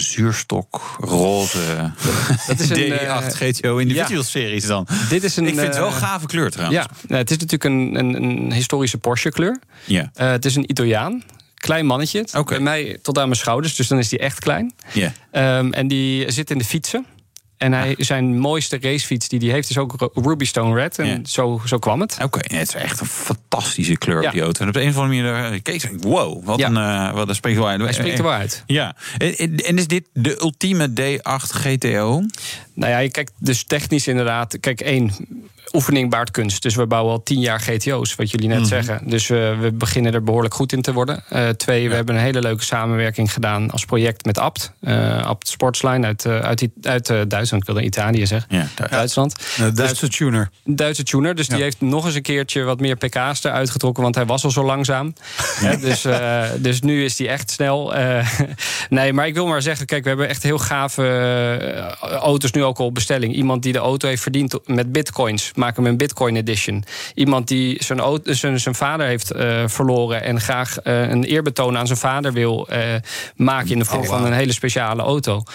D: zuurstokroze
I: dat is een
D: D acht G T O individual ja. series dan?
I: Dit is een,
D: Ik vind het wel een gave kleur trouwens.
I: Ja, nou, het is natuurlijk een, een, een historische Porsche kleur.
D: Ja.
I: Uh, het is een Italiaan. Klein mannetje,
D: okay.
I: bij mij tot aan mijn schouders, dus dan is die echt klein.
D: Yeah.
I: Um, en die zit in de fietsen. En hij, zijn mooiste racefiets die hij heeft is ook Ruby Stone Red. En yeah. zo, zo kwam het.
D: Oké, okay. Het is echt een fantastische kleur ja. op die auto. En op een of andere manier keek ik, wow, wat, ja. een, uh, wat een spreekt wel uit.
I: Hij spreekt er wel uit.
D: Ja. En is dit de ultieme D acht G T O?
I: Nou ja, kijk, dus technisch inderdaad. Kijk, één, oefening baart kunst. Dus we bouwen al tien jaar G T O's, wat jullie net mm-hmm. zeggen. Dus uh, we beginnen er behoorlijk goed in te worden. Uh, twee, ja. we hebben een hele leuke samenwerking gedaan als project met Abt. Uh, Abt Sportsline uit, uh, uit, uit uh, Duitsland. Ik wilde Italië zeggen.
D: Ja,
I: Duitsland.
C: Een Duitse dus, tuner.
I: Duitse tuner. Dus ja. die heeft nog eens een keertje wat meer pk's eruit getrokken. Want hij was al zo langzaam. Ja. dus, uh, dus nu is hij echt snel. Uh, nee, maar ik wil maar zeggen. Kijk, we hebben echt heel gave uh, auto's nu ook al op bestelling. Iemand die de auto heeft verdiend met bitcoins. Maken we een Bitcoin edition. Iemand die zijn, auto, zijn, zijn vader heeft uh, verloren en graag uh, een eerbetoon aan zijn vader wil uh, maken in de vorm oh, wow. van een hele speciale auto. Um,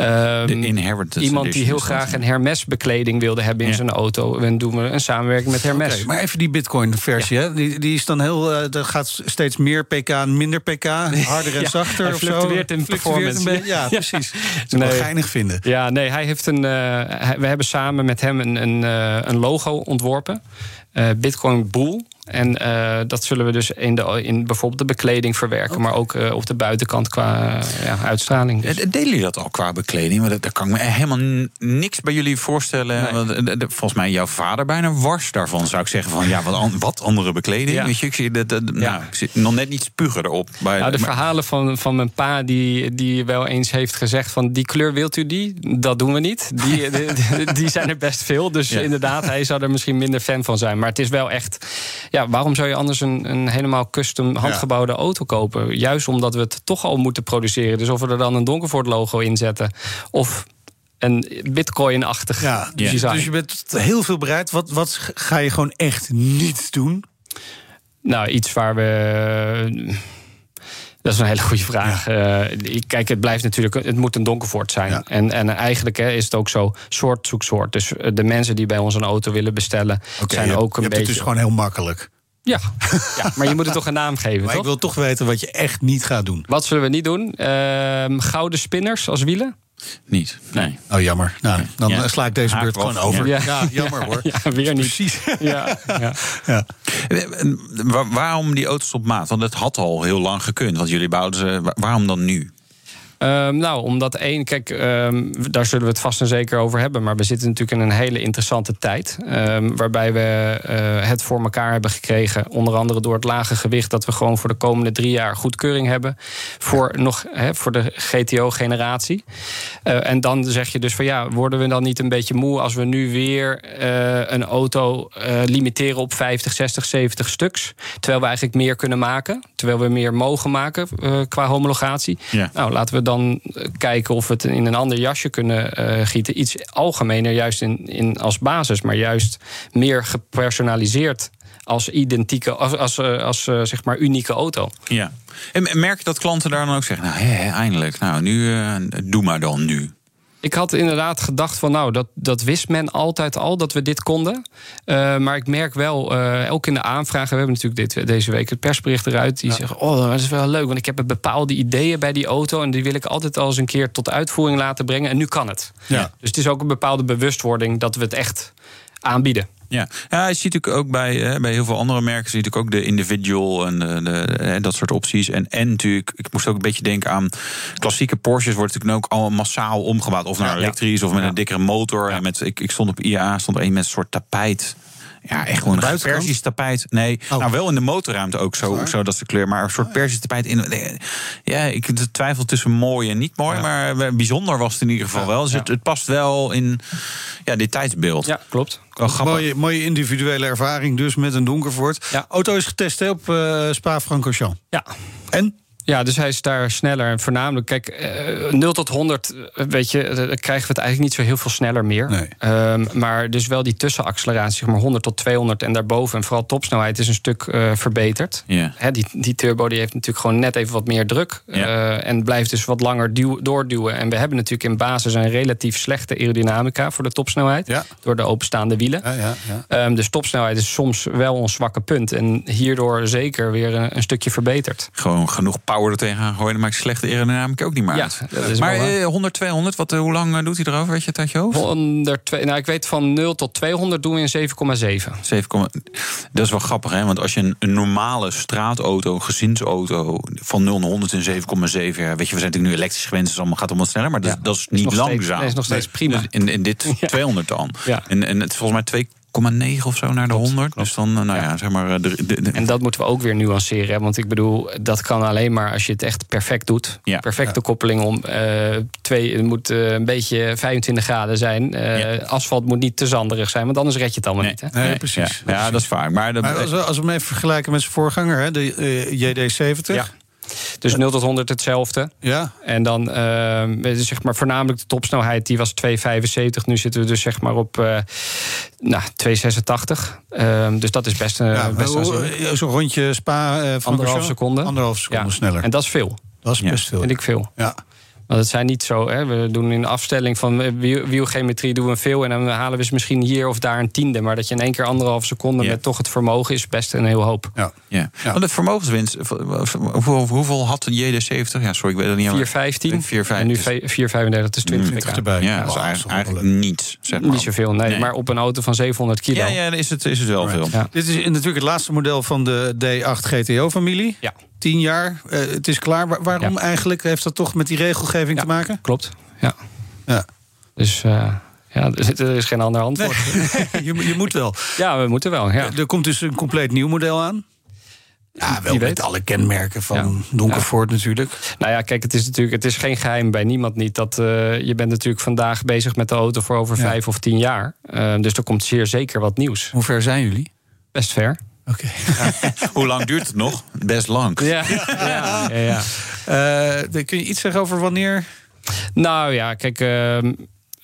D: de inheritance
I: iemand die heel graag een Hermes bekleding wilde hebben in ja. zijn auto. En doen we een samenwerking met Hermes.
C: Okay, maar even die Bitcoin versie, ja. hè? Die, die is dan heel, uh, er gaat steeds meer pk, minder pk, harder en ja, zachter.
I: Hij
C: of
I: fluctueert
C: zo.
I: in performance.
C: Fluctueert een ja, precies. Dat is nee. wel geinig vinden.
I: Ja, nee, hij heeft een. Uh, we hebben samen met hem een, een, uh, een logo ontworpen. Uh, Bitcoin Bull. En uh, dat zullen we dus in, de, in bijvoorbeeld de bekleding verwerken. Okay. Maar ook uh, op de buitenkant qua uh, ja, uitstraling. Dus.
D: Delen jullie dat al qua bekleding? Want daar kan ik me helemaal niks bij jullie voorstellen. Nee. Want, de, de, volgens mij jouw vader bijna wars daarvan. Zou ik zeggen van ja, wat, an, wat andere bekleding. Ja. Weet je, ik zie, de, de, de, ja. nou, ik zie nog net niet spugen erop. Bij,
I: nou, de
D: maar...
I: verhalen van, van mijn pa die, die wel eens heeft gezegd van die kleur wilt u die? Dat doen we niet. Die, de, de, die zijn er best veel. Dus ja. inderdaad, hij zou er misschien minder fan van zijn. Maar het is wel echt... Ja, waarom zou je anders een, een helemaal custom handgebouwde ja. auto kopen? Juist omdat we het toch al moeten produceren. Dus of we er dan een Donkervoort logo in zetten of een Bitcoin-achtig
C: ja,
I: design.
C: Dus je bent heel veel bereid. Wat, wat ga je gewoon echt niet doen?
I: Nou, iets waar we... Dat is een hele goede vraag. Ja. Uh, kijk, het blijft natuurlijk, het moet een Donkervoort zijn. Ja. En, en eigenlijk hè, is het ook zo, soort zoekt soort. Dus de mensen die bij ons een auto willen bestellen, okay, zijn
C: je,
I: ook een
C: je
I: beetje.
C: Het is gewoon heel makkelijk.
I: Ja. ja, maar je moet het toch een naam geven,
C: maar
I: toch?
C: Ik wil toch weten wat je echt niet gaat doen.
I: Wat zullen we niet doen? Uh, gouden spinners als wielen?
D: Niet, nee.
C: Oh, jammer. Nou, dan ja. sla ik deze beurt
D: Haak
C: gewoon over.
D: Ja,
C: ja jammer hoor.
I: Ja, weer niet.
C: Precies.
I: Ja, ja.
C: ja.
D: Waar, waarom die auto's op maat? Want het had al heel lang gekund. Want jullie bouwden ze. Waarom dan nu?
I: Um, nou, omdat één, kijk, um, daar zullen we het vast en zeker over hebben. Maar we zitten natuurlijk in een hele interessante tijd. Um, waarbij we uh, het voor elkaar hebben gekregen. Onder andere door het lage gewicht. Dat we gewoon voor de komende drie jaar goedkeuring hebben. Voor, nog, he, voor de G T O-generatie. Uh, en dan zeg je dus van ja, worden we dan niet een beetje moe als we nu weer uh, een auto uh, limiteren op vijftig, zestig, zeventig stuks. Terwijl we eigenlijk meer kunnen maken. Terwijl we meer mogen maken uh, qua homologatie. Ja. Nou, laten we dan kijken of we het in een ander jasje kunnen uh, gieten. Iets algemener, juist in, in als basis, maar juist meer gepersonaliseerd als identieke, als, als, als, als uh, zeg maar unieke auto.
D: Ja. En merk je dat klanten daar dan ook zeggen, nou, hé, eindelijk, nou, nu, uh, doe maar dan nu.
I: Ik had inderdaad gedacht van, nou, dat, dat wist men altijd al, dat we dit konden. Uh, maar ik merk wel, uh, ook in de aanvragen, we hebben natuurlijk dit, deze week het persbericht eruit, die ja. zeggen, oh, dat is wel leuk, want ik heb bepaalde ideeën bij die auto en die wil ik altijd al eens een keer tot uitvoering laten brengen en nu kan het. Ja. Dus het is ook een bepaalde bewustwording dat we het echt aanbieden.
D: Ja. ja, je ziet natuurlijk ook bij, hè, bij heel veel andere merken zie je natuurlijk ook de individual en de, de, hè, dat soort opties. En, en natuurlijk, ik moest ook een beetje denken aan klassieke Porsches, wordt natuurlijk ook allemaal massaal omgebouwd. Of naar ja, elektrisch of met ja. een dikkere motor. Ja. En met, ik, ik stond op I A A, stond er een met een soort tapijt. Ja, echt gewoon een Persisch tapijt. Nee, oh. nou wel in de motorruimte ook zo, zo dat is de kleur. Maar een soort Persisch tapijt. In, ja, ik twijfel tussen mooi en niet mooi. Ja. Maar bijzonder was het in ieder geval ja. wel. Dus ja. het, het past wel in ja, dit tijdsbeeld.
I: Ja, klopt.
C: Oh, mooie, mooie individuele ervaring dus met een Donkervoort. Ja. Auto is getest hè, op uh, Spa-Francorchamps.
I: Ja.
C: En?
I: Ja, dus hij is daar sneller. En voornamelijk, kijk, uh, nul tot honderd, weet je, dan krijgen we het eigenlijk niet zo heel veel sneller meer. Nee. Um, maar dus wel die tussenacceleratie, zeg maar honderd tot tweehonderd en daarboven. En vooral topsnelheid is een stuk uh, verbeterd. Yeah. He, die, die turbo die heeft natuurlijk gewoon net even wat meer druk. Yeah. Uh, en blijft dus wat langer duw, doorduwen. En we hebben natuurlijk in basis een relatief slechte aerodynamica voor de topsnelheid. Ja. Door de openstaande wielen. Ja, ja, ja. Um, dus topsnelheid is soms wel ons zwakke punt. En hierdoor zeker weer een, een stukje verbeterd.
D: Gewoon genoeg power er tegenaan gooien, dan maakt slechte aerodynamica ook niet meer uit. Ja, dat is maar uh, honderd, tweehonderd, wat, uh, hoe lang uh, doet hij erover? Weet je het uit je hoofd?
I: honderd, nou, ik weet van nul tot tweehonderd doen we in zeven komma zeven.
D: zeven, dat is wel grappig, hè? Want als je een, een normale straatauto, een gezinsauto van nul naar honderd in zeven komma zeven, ja, weet je, we zijn natuurlijk nu elektrisch gewend, dus het allemaal gaat allemaal sneller, maar dat, ja, dat is niet is langzaam.
I: Dat is nog steeds prima.
D: Dus in, in dit ja. tweehonderd dan. Ja. En, en het is volgens mij twee komma negen of zo naar de honderd. Klopt. Dus dan, nou ja, ja zeg maar... De, de, de.
I: En dat moeten we ook weer nuanceren. Hè? Want ik bedoel, dat kan alleen maar als je het echt perfect doet. Ja. Perfecte ja. koppeling om uh, twee... Het moet uh, een beetje vijfentwintig graden zijn. Uh, ja. Asfalt moet niet te zanderig zijn, want anders red je het allemaal
D: nee.
I: niet. Hè?
C: Nee, nee, precies.
D: Ja, ja, dat is vaak. Maar, de,
C: maar als, we, als we hem even vergelijken met zijn voorganger, hè, de uh, J D zeventig... Ja.
I: Dus nul tot honderd hetzelfde. Ja. En dan uh, zeg maar voornamelijk de topsnelheid, die was twee komma vijfenzeventig. Nu zitten we dus zeg maar op uh, nou, twee komma zesentachtig. Uh, dus dat is best, uh, ja, best
C: zo'n rondje Spa. Uh,
I: anderhalf seconde.
C: Anderhalf seconde ja. sneller.
I: En dat is veel.
C: Dat is best
I: ja.
C: veel.
I: Vind ik veel.
C: Ja.
I: Want het zijn niet zo, hè, we doen in de afstelling van wielgeometrie doen we veel en dan halen we ze misschien hier of daar een tiende. Maar dat je in één keer anderhalf seconde yeah. met toch het vermogen is best een heel hoop.
D: Ja. Ja. Ja. Want de vermogenswinst, hoeveel, hoeveel had de J D zeventig? Ja, sorry, ik weet het niet.
I: vier komma vijftien en nu vier komma vijfendertig, dat is twintig
C: twintig erbij.
D: Ja, dat is eigenlijk, eigenlijk niets. Zeg maar.
I: Niet zoveel, nee, nee. Maar op een auto van zevenhonderd kilo.
D: Ja, ja, is het, is het wel right. veel. Ja.
C: Dit is natuurlijk het laatste model van de D acht G T O-familie. Ja. Tien jaar, uh, het is klaar. Waar, waarom ja. eigenlijk? Heeft dat toch met die regelgeving
I: ja,
C: te maken?
I: Klopt, ja.
C: ja.
I: Dus uh, ja, er is geen ander antwoord.
C: Nee, je, je moet wel.
I: Ja, we moeten wel, ja.
C: Er komt dus een compleet nieuw model aan. Ja, wel met alle kenmerken van ja. Donkervoort ja. natuurlijk.
I: Nou ja, kijk, het is natuurlijk het is geen geheim bij niemand niet dat uh, je bent natuurlijk vandaag bezig met de auto voor over ja. vijf of tien jaar. Uh, dus er komt zeer zeker wat nieuws.
C: Hoe ver zijn jullie?
I: Best ver.
C: Oké.
D: Okay. Ja. Hoe lang duurt het nog? Best lang.
I: Ja. ja, ja, ja.
C: Uh, kun je iets zeggen over wanneer?
I: Nou ja, kijk. Uh,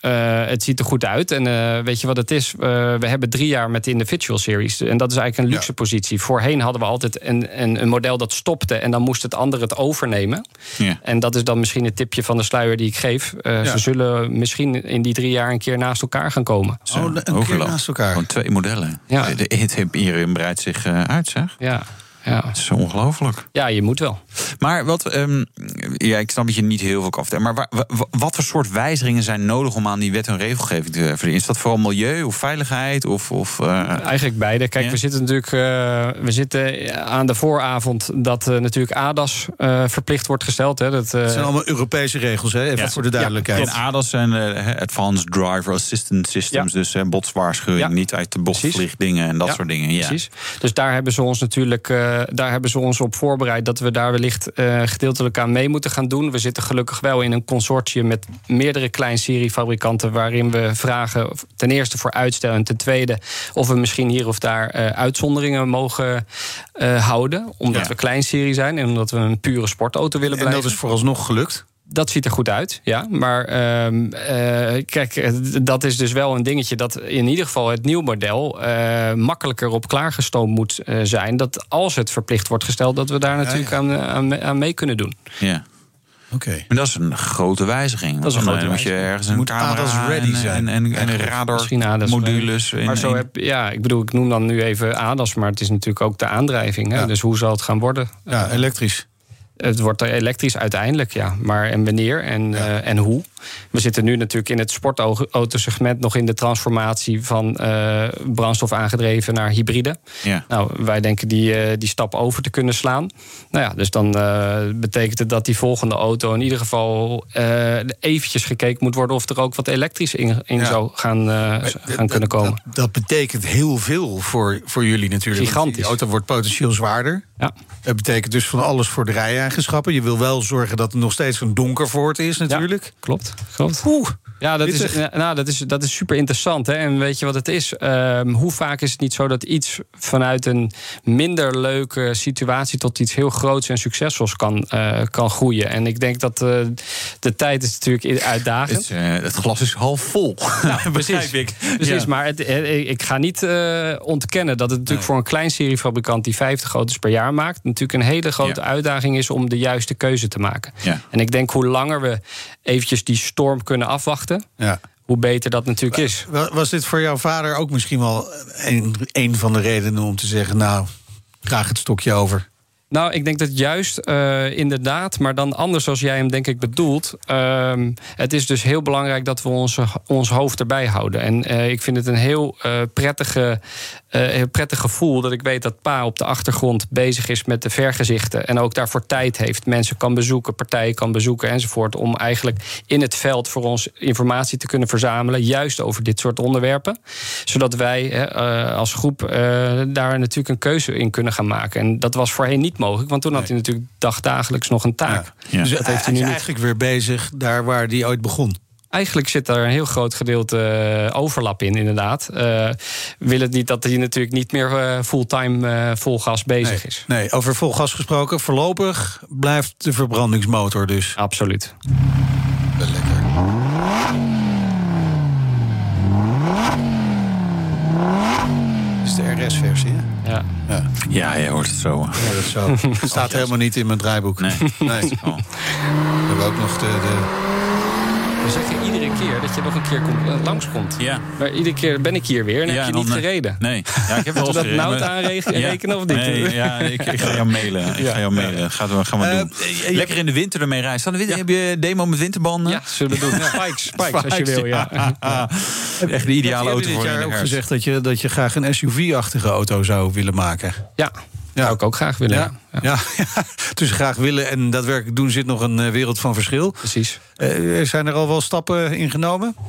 I: uh, het ziet er goed uit. En uh, weet je wat het is? Uh, we hebben drie jaar met de Individual Series. En dat is eigenlijk een luxe ja. positie. Voorheen hadden we altijd een, een, een model dat stopte... en dan moest het andere het overnemen. Ja. En dat is dan misschien het tipje van de sluier die ik geef. Uh, ja. Ze zullen misschien in die drie jaar een keer naast elkaar gaan komen.
C: Zo, oh, een overloop. keer naast elkaar.
D: Gewoon twee modellen. Ja. De Ethereum breidt zich uh, uit, zeg.
I: Ja. Ja.
D: Het is ongelooflijk.
I: Ja, je moet wel.
D: Maar wat, um, ja, ik snap dat je niet heel veel kan vertellen. Maar wa, wa, wat voor soort wijzigingen zijn nodig om aan die wet en regelgeving te verdienen? Is dat vooral milieu of veiligheid? Of, of, uh...
I: Eigenlijk beide. Kijk, ja? we zitten natuurlijk uh, we zitten aan de vooravond dat uh, natuurlijk A D A S uh, verplicht wordt gesteld. Hè, dat, uh...
C: Het zijn allemaal Europese regels, hè? Even ja. voor de duidelijkheid.
D: Ja, en A D A S zijn uh, Advanced Driver Assistance Systems. Ja. Dus uh, botswaarschuwing, ja. niet uit de bocht vliegdingen en dat
I: ja.
D: soort dingen. Ja.
I: Precies. Dus daar hebben ze ons natuurlijk... Uh, daar hebben ze ons op voorbereid dat we daar wellicht uh, gedeeltelijk aan mee moeten gaan doen. We zitten gelukkig wel in een consortium met meerdere kleinseriefabrikanten waarin we vragen ten eerste voor uitstel en ten tweede of we misschien hier of daar uh, uitzonderingen mogen uh, houden. Omdat ja. we kleinserie zijn en omdat we een pure sportauto willen blijven.
C: En dat is vooralsnog gelukt?
I: Dat ziet er goed uit, ja. Maar uh, uh, kijk, dat is dus wel een dingetje dat in ieder geval het nieuw model uh, makkelijker op klaargestoomd moet uh, zijn. Dat als het verplicht wordt gesteld, dat we daar natuurlijk ja, ja. Aan, aan, aan mee kunnen doen.
D: Ja.
C: Oké. Okay.
D: Maar dat is een grote wijziging.
I: Dat is een grote
D: dan moet je ergens een
C: moet
D: camera
C: A D A S ready zijn.
D: En, en, en, en radarmodules.
I: Maar zo heb, ja, ik bedoel, ik noem dan nu even A D A S, maar het is natuurlijk ook de aandrijving. Hè? Ja. Dus hoe zal het gaan worden?
C: Ja, elektrisch.
I: Het wordt elektrisch uiteindelijk, ja. Maar en wanneer en, ja. uh, en hoe? We zitten nu natuurlijk in het sportautosegment nog in de transformatie van uh, brandstof aangedreven naar hybride. Ja. Nou, wij denken die, uh, die stap over te kunnen slaan. Nou ja, dus dan uh, betekent het dat die volgende auto in ieder geval uh, eventjes gekeken moet worden of er ook wat elektrisch in, in ja. zou gaan, uh, gaan kunnen komen.
C: Dat, dat betekent heel veel voor, voor jullie natuurlijk.
I: Gigantisch.
C: Die auto wordt potentieel zwaarder.
I: Ja.
C: Dat betekent dus van alles voor de rij-eigenschappen. Je wil wel zorgen dat er nog steeds een donker voort is natuurlijk.
I: Ja, klopt. Klopt.
C: Oeh,
I: ja, dat is, nou, dat, is, dat is super interessant. Hè? En weet je wat het is? Um, hoe vaak is het niet zo dat iets vanuit een minder leuke situatie tot iets heel groots en succesvols kan, uh, kan groeien? En ik denk dat uh, de tijd is natuurlijk uitdagend.
D: Het, uh, het glas is half vol.
I: Nou, precies, ik. precies ja. Maar het, ik ga niet uh, ontkennen dat het natuurlijk nee. voor een kleinseriefabrikant die vijftig auto's per jaar maakt, natuurlijk een hele grote ja. uitdaging is om de juiste keuze te maken. Ja. En ik denk hoe langer we eventjes die storm kunnen afwachten, ja. hoe beter dat natuurlijk is.
C: Was dit voor jouw vader ook misschien wel een, een van de redenen om te zeggen, nou, graag het stokje over?
I: Nou, ik denk dat juist uh, inderdaad, maar dan anders zoals jij hem denk ik bedoelt. Uh, het is dus heel belangrijk dat we onze, ons hoofd erbij houden. En uh, ik vind het een heel uh, prettige, uh, heel prettig gevoel dat ik weet dat pa op de achtergrond bezig is met de vergezichten. En ook daarvoor tijd heeft. Mensen kan bezoeken, partijen kan bezoeken enzovoort. Om eigenlijk in het veld voor ons informatie te kunnen verzamelen. Juist over dit soort onderwerpen. Zodat wij uh, als groep uh, daar natuurlijk een keuze in kunnen gaan maken. En dat was voorheen niet mogelijk, want toen had hij natuurlijk dagdagelijks nog een taak.
C: Ja. Ja. Dus dat heeft hij nu is eigenlijk weer bezig daar waar hij ooit begon.
I: Eigenlijk zit daar een heel groot gedeelte uh, overlap in, inderdaad. Uh, wil het niet dat hij natuurlijk niet meer uh, fulltime uh, vol gas bezig
C: nee,
I: is.
C: Nee, over vol gas gesproken, voorlopig blijft de verbrandingsmotor dus.
I: Absoluut.
C: Wel lekker. Dit is de R S-versie, hè?
I: Ja.
D: Ja. ja, je hoort het zo.
C: Ja, dat zo. Het staat oh, helemaal niet in mijn draaiboek.
D: Nee.
C: nee. Oh. We hebben ook nog de... de...
I: We zeggen iedere keer dat je nog een keer komt, uh, langskomt. Ja. Maar iedere keer ben ik hier weer en ja, heb je niet dan, gereden.
D: Nee, ja, ik heb wel eens
I: dat nou aanrekenen ja. of niet?
D: Nee, ja, ik, ik ga jou mailen. Ik ga jou mailen. Gaan we, gaan we uh, doen. Uh, Lekker in de winter ermee rijden. Staan de winter, ja. Heb je demo met winterbanden?
I: Ja, zullen we doen. Ja, spikes, spikes, als je wil. Ja.
D: Ja. Ja. Echt de ideale auto voor je.
C: Heb je ook gezegd dat je, dat je graag een S U V-achtige auto zou willen maken?
I: Ja. Ja. Zou ik ook graag willen.
C: Ja, ja. ja, ja. Tussen graag willen en daadwerkelijk doen zit nog een uh, wereld van verschil.
I: Precies.
C: Uh, zijn er al wel stappen in genomen?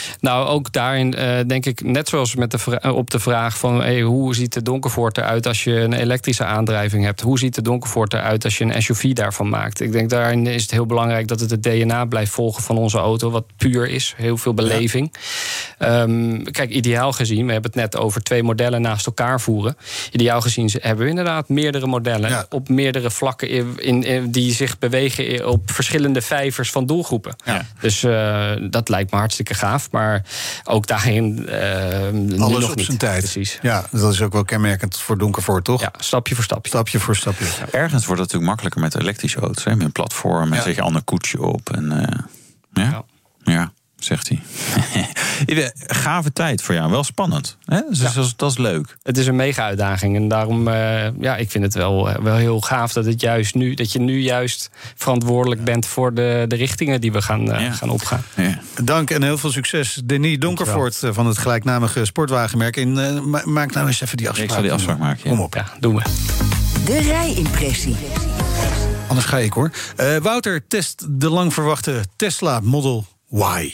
I: Nou, ook daarin uh, denk ik, net zoals met de vra- op de vraag van hey, hoe ziet de Donkervoort eruit als je een elektrische aandrijving hebt? Hoe ziet de Donkervoort eruit als je een S U V daarvan maakt? Ik denk daarin is het heel belangrijk dat het het D N A blijft volgen van onze auto, wat puur is, heel veel beleving. Ja. Um, kijk, ideaal gezien, we hebben het net over twee modellen naast elkaar voeren. Ideaal gezien hebben we inderdaad meerdere modellen ja. op meerdere vlakken in, in, in, die zich bewegen op verschillende vijvers van doelgroepen. Ja. Dus uh, dat lijkt me hartstikke gaaf, maar ook daarin uh,
C: alles
I: nog
C: op
I: niet.
C: zijn tijd.
I: Precies.
C: Ja, dat is ook wel kenmerkend voor Donkervoort, toch?
I: Ja, stapje voor stapje.
C: Stapje voor stapje.
D: Ja. Ergens wordt het natuurlijk makkelijker met elektrische auto's, hè? Met een platform, en ja. zet je een ander koetsje op. En, uh, ja? ja, ja, zegt hij. Gave tijd voor jou, wel spannend. Hè? Dus ja. dat, is, dat is leuk.
I: Het is een mega-uitdaging en daarom, uh, ja, ik vind het wel, uh, wel heel gaaf dat het juist nu, dat je nu juist verantwoordelijk ja. bent voor de, de richtingen die we gaan, uh, ja. gaan opgaan.
C: Ja. Dank en heel veel succes, Denis Donkervoort van het gelijknamige sportwagenmerk. En uh, ma- maak nou eens even die afspraak.
D: Ik zal die afspraak maken. Ja.
C: Kom op.
I: Ja, doen we.
G: De rijimpressie.
C: Anders ga ik hoor. Uh, Wouter test de lang verwachte Tesla Model Y.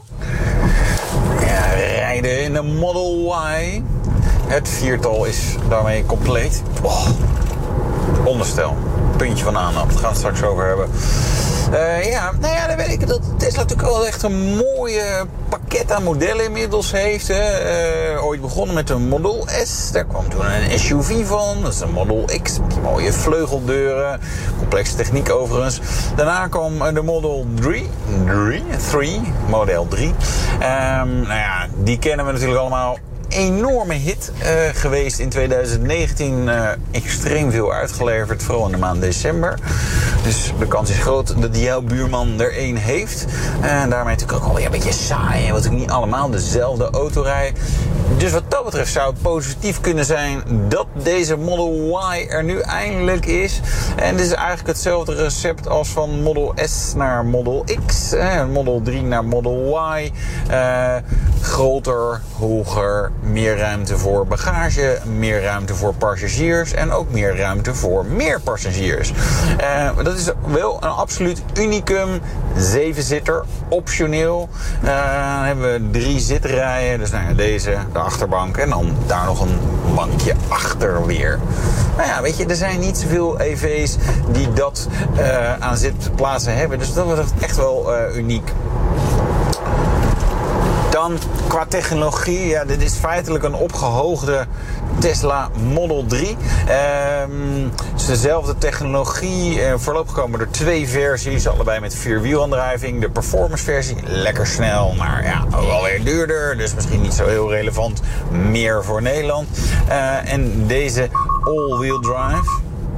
D: Ja, rijden in de Model Y. Het viertal is daarmee compleet. Oh, onderstel. Puntje van aandacht. Daar gaan we het straks over hebben. Uh, ja, nou ja, dan weet ik dat Tesla natuurlijk wel echt een mooie pakket aan modellen inmiddels heeft. Hè. Uh, ooit begonnen met een Model S. Daar kwam toen een S U V van. Dat is een Model X met die mooie vleugeldeuren. Complexe techniek overigens. Daarna kwam de Model drie. drie, Model drie. Um, nou ja, die kennen we natuurlijk allemaal. Enorme hit uh, geweest in twintig negentien. Uh, extreem veel uitgeleverd, vooral in de maand december. Dus de kans is groot dat jouw buurman er één heeft. En daarmee natuurlijk ook alweer een beetje saai. En wat ik niet allemaal dezelfde auto rijden. Dus wat dat betreft zou het positief kunnen zijn dat deze Model Y er nu eindelijk is. En dit is eigenlijk hetzelfde recept als van Model S naar Model X. Eh, Model drie naar Model Y. Uh, groter, hoger, meer ruimte voor bagage, meer ruimte voor passagiers en ook meer ruimte voor meer passagiers. Uh, dat is wel een absoluut unicum. Zevenzitter, optioneel. Uh, dan hebben we drie zitrijen. Dus nou ja, deze, de achterbank en dan daar nog een bankje achter weer. Nou ja, weet je, er zijn niet zoveel E V's die dat uh, aan zitplaatsen hebben. Dus dat was echt wel uh, uniek. Dan qua technologie, ja, dit is feitelijk een opgehoogde Tesla Model drie. Um, het is dezelfde technologie. Uh, voorlopig komen er twee versies, allebei met vierwielaandrijving. De performance versie, lekker snel, maar ja, ook alweer duurder. Dus misschien niet zo heel relevant. Meer voor Nederland. Uh, en deze all-wheel drive.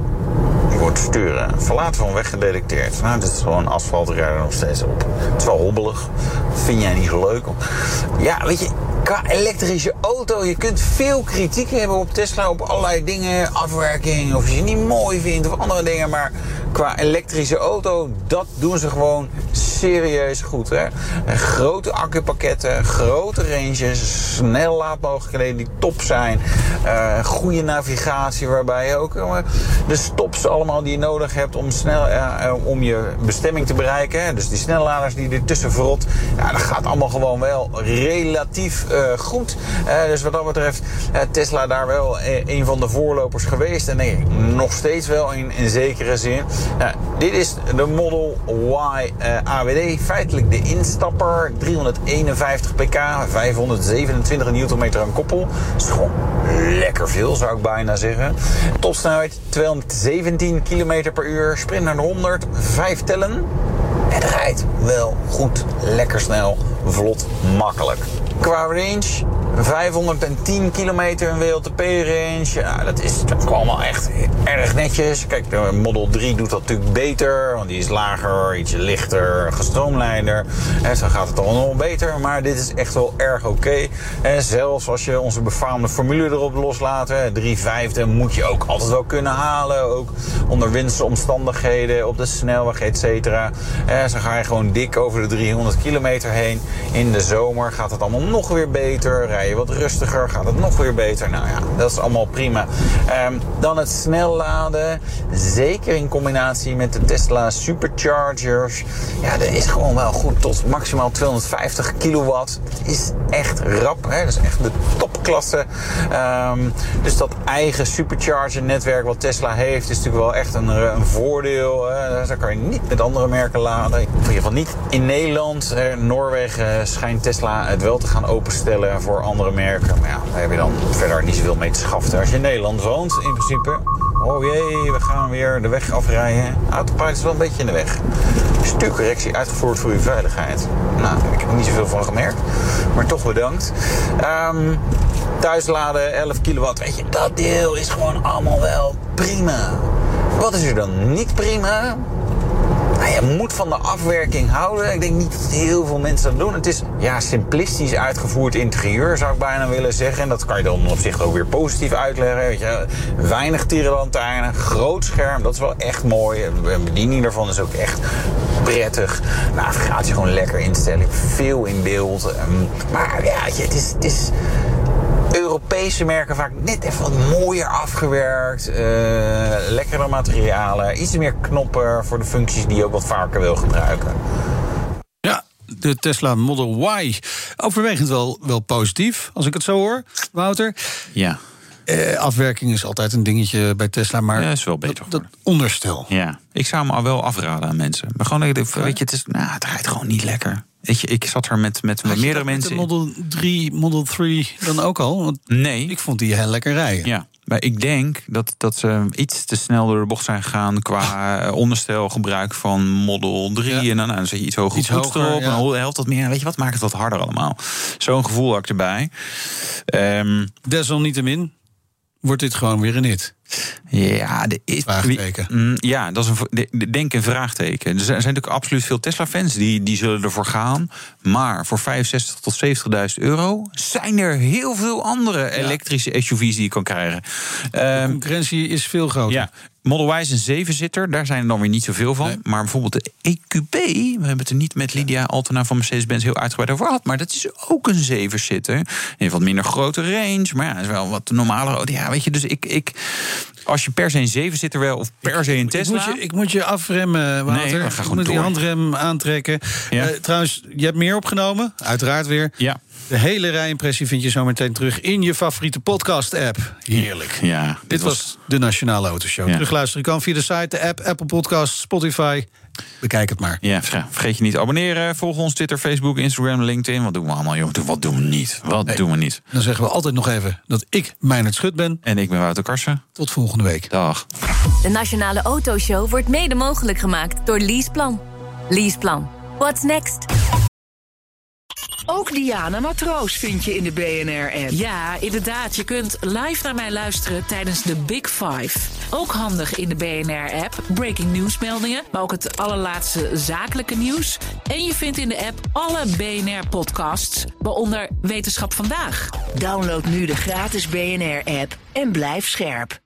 D: Je wordt sturen, verlaten van weg gedetecteerd. Nou, dit is gewoon asfaltrijden nog steeds op. Het is wel hobbelig. Dat vind jij niet zo leuk. Ja, weet je, qua elektrische auto, je kunt veel kritiek hebben op Tesla, op allerlei dingen, afwerking, of je het niet mooi vindt, of andere dingen, maar qua elektrische auto, dat doen ze gewoon serieus goed. Hè? Grote accupakketten, grote ranges, snelle laadmogelijkheden die top zijn, uh, goede navigatie waarbij je ook uh, de stops allemaal die je nodig hebt om, snel, uh, om je bestemming te bereiken. Hè? Dus die snelladers die ertussen verrot, ja, dat gaat allemaal gewoon wel relatief uh, goed. Uh, dus wat dat betreft, uh, Tesla daar wel een van de voorlopers geweest. En denk ik nog steeds wel in, in zekere zin. Uh, dit is de Model Y uh, A W D, feitelijk de instapper. driehonderdeenenvijftig pk, vijfhonderdzevenentwintig newtonmeter aan koppel. Dat is gewoon lekker veel, zou ik bijna zeggen. Topsnelheid tweehonderdzeventien kilometer per uur. Sprint naar de honderd, vijf tellen. Het rijdt wel goed, lekker snel, vlot, makkelijk. Qua range, vijfhonderdtien kilometer een W L T P-range. Ja, dat is, dat is allemaal echt erg netjes. Kijk, de Model drie doet dat natuurlijk beter, want die is lager, ietsje lichter, gestroomlijnder. En zo gaat het allemaal nog beter, maar dit is echt wel erg oké. Okay. En zelfs als je onze befaamde formule erop loslaat, drie vijfde moet je ook altijd wel kunnen halen. Ook onder winstomstandigheden, op de snelweg, et cetera. En zo ga je gewoon dik over de driehonderd kilometer heen. In de zomer gaat het allemaal nog weer beter. Rij rij je wat rustiger, gaat het nog weer beter. Nou ja, dat is allemaal prima. Um, dan het snel laden, zeker in combinatie met de Tesla Superchargers. Ja, dat is gewoon wel goed tot maximaal tweehonderdvijftig kilowatt. Het is echt rap, hè? Dat is echt de topklasse. Um, dus dat eigen supercharger-netwerk wat Tesla heeft, is natuurlijk wel echt een, een voordeel. Hè? Daar kan je niet met andere merken laden. In ieder geval niet in Nederland. In Noorwegen schijnt Tesla het wel te gaan openstellen voor andere merken. Maar ja, daar heb je dan verder niet zoveel mee te schaften. Als je in Nederland woont, in principe. Oh jee, we gaan weer de weg afrijden. Autopilot is wel een beetje in de weg. Stuurcorrectie uitgevoerd voor uw veiligheid. Nou, daar heb ik niet zoveel van gemerkt. Maar toch bedankt. Um, thuisladen, elf kilowatt. Weet je, dat deel is gewoon allemaal wel prima. Wat is er dan niet prima? Nou, je moet van de afwerking houden. Ik denk niet dat heel veel mensen dat doen. Het is ja, simplistisch uitgevoerd interieur, zou ik bijna willen zeggen. En dat kan je dan op zich ook weer positief uitleggen. Weet je. Weinig tierenlantaarnen, groot scherm, dat is wel echt mooi. De bediening daarvan is ook echt prettig. Navigatie gewoon lekker instellen. Veel in beeld. Um, maar ja, het is... Het is Europese merken vaak net even wat mooier afgewerkt. Uh, lekkere materialen. Iets meer knoppen voor de functies die je ook wat vaker wil gebruiken.
C: Ja, de Tesla Model Y. Overwegend wel, wel positief, als ik het zo hoor, Wouter.
D: Ja.
C: Uh, afwerking is altijd een dingetje bij Tesla, maar
D: ja, is wel beter
C: dat, dat onderstel.
D: Ja, ik zou hem al wel afraden aan mensen. Maar gewoon, weet je, het, is, nou, het rijdt gewoon niet lekker. Weet je, ik zat er met, met, met meerdere mensen in.
C: De Model drie, Model drie dan ook al? Want
D: nee.
C: Ik vond die heel lekker rijden.
D: Ja, maar ik denk dat, dat ze iets te snel door de bocht zijn gegaan qua onderstelgebruik van Model drie. Ja. En dan, dan zet je iets hoger iets hoger, erop. Ja. En dan helft dat meer. Weet je wat, maakt het wat harder allemaal. Zo'n gevoel had ik erbij. Um,
C: Desalniettemin wordt dit gewoon weer een hit.
D: Ja, de,
C: vraagteken.
D: Ja, dat is een, de, denk een vraagteken. Er zijn natuurlijk absoluut veel Tesla-fans die, die zullen ervoor gaan. Maar voor vijfenzestig tot zeventigduizend euro zijn er heel veel andere ja. elektrische S U V's die je kan krijgen.
C: De concurrentie is veel groter.
D: Ja. Model Y is een zevenzitter, daar zijn er dan weer niet zoveel van. Nee. Maar bijvoorbeeld de E Q B, we hebben het er niet met Lydia Altena van Mercedes-Benz heel uitgebreid over gehad, maar dat is ook een zevenzitter. Heeft wat minder grote range, maar ja, is wel wat normaler. Ja, weet je, dus ik, ik als je per se een zevenzitter wil of per se een Tesla.
C: Ik moet je, ik moet je afremmen, Wouter.
D: Nee, ga
C: ik moet die handrem aantrekken. Ja. Uh, trouwens, je hebt meer opgenomen, uiteraard weer.
D: Ja.
C: De hele rijimpressie vind je zo meteen terug in je favoriete podcast-app. Heerlijk.
D: Ja, dit,
C: dit was, was de Nationale Autoshow. Ja. Terugluisteren kan via de site, de app, Apple Podcasts, Spotify. Bekijk het maar.
D: Ja, vergeet je niet te abonneren. Volg ons Twitter, Facebook, Instagram, LinkedIn. Wat doen we allemaal, joh? Wat doen we niet? Wat nee, doen we niet?
C: Dan zeggen we altijd nog even dat ik Meijnerd Schut ben.
D: En ik ben Wouter Karsen.
C: Tot volgende week.
D: Dag.
B: De Nationale Autoshow wordt mede mogelijk gemaakt door Leaseplan. Leaseplan. What's next?
G: Ook Diana Matroos vind je in de B N R-app.
A: Ja, inderdaad. Je kunt live naar mij luisteren tijdens de Big Five. Ook handig in de B N R-app. Breaking nieuwsmeldingen, maar ook het allerlaatste zakelijke nieuws. En je vindt in de app alle B N R-podcasts, waaronder Wetenschap Vandaag.
G: Download nu de gratis B N R-app en blijf scherp.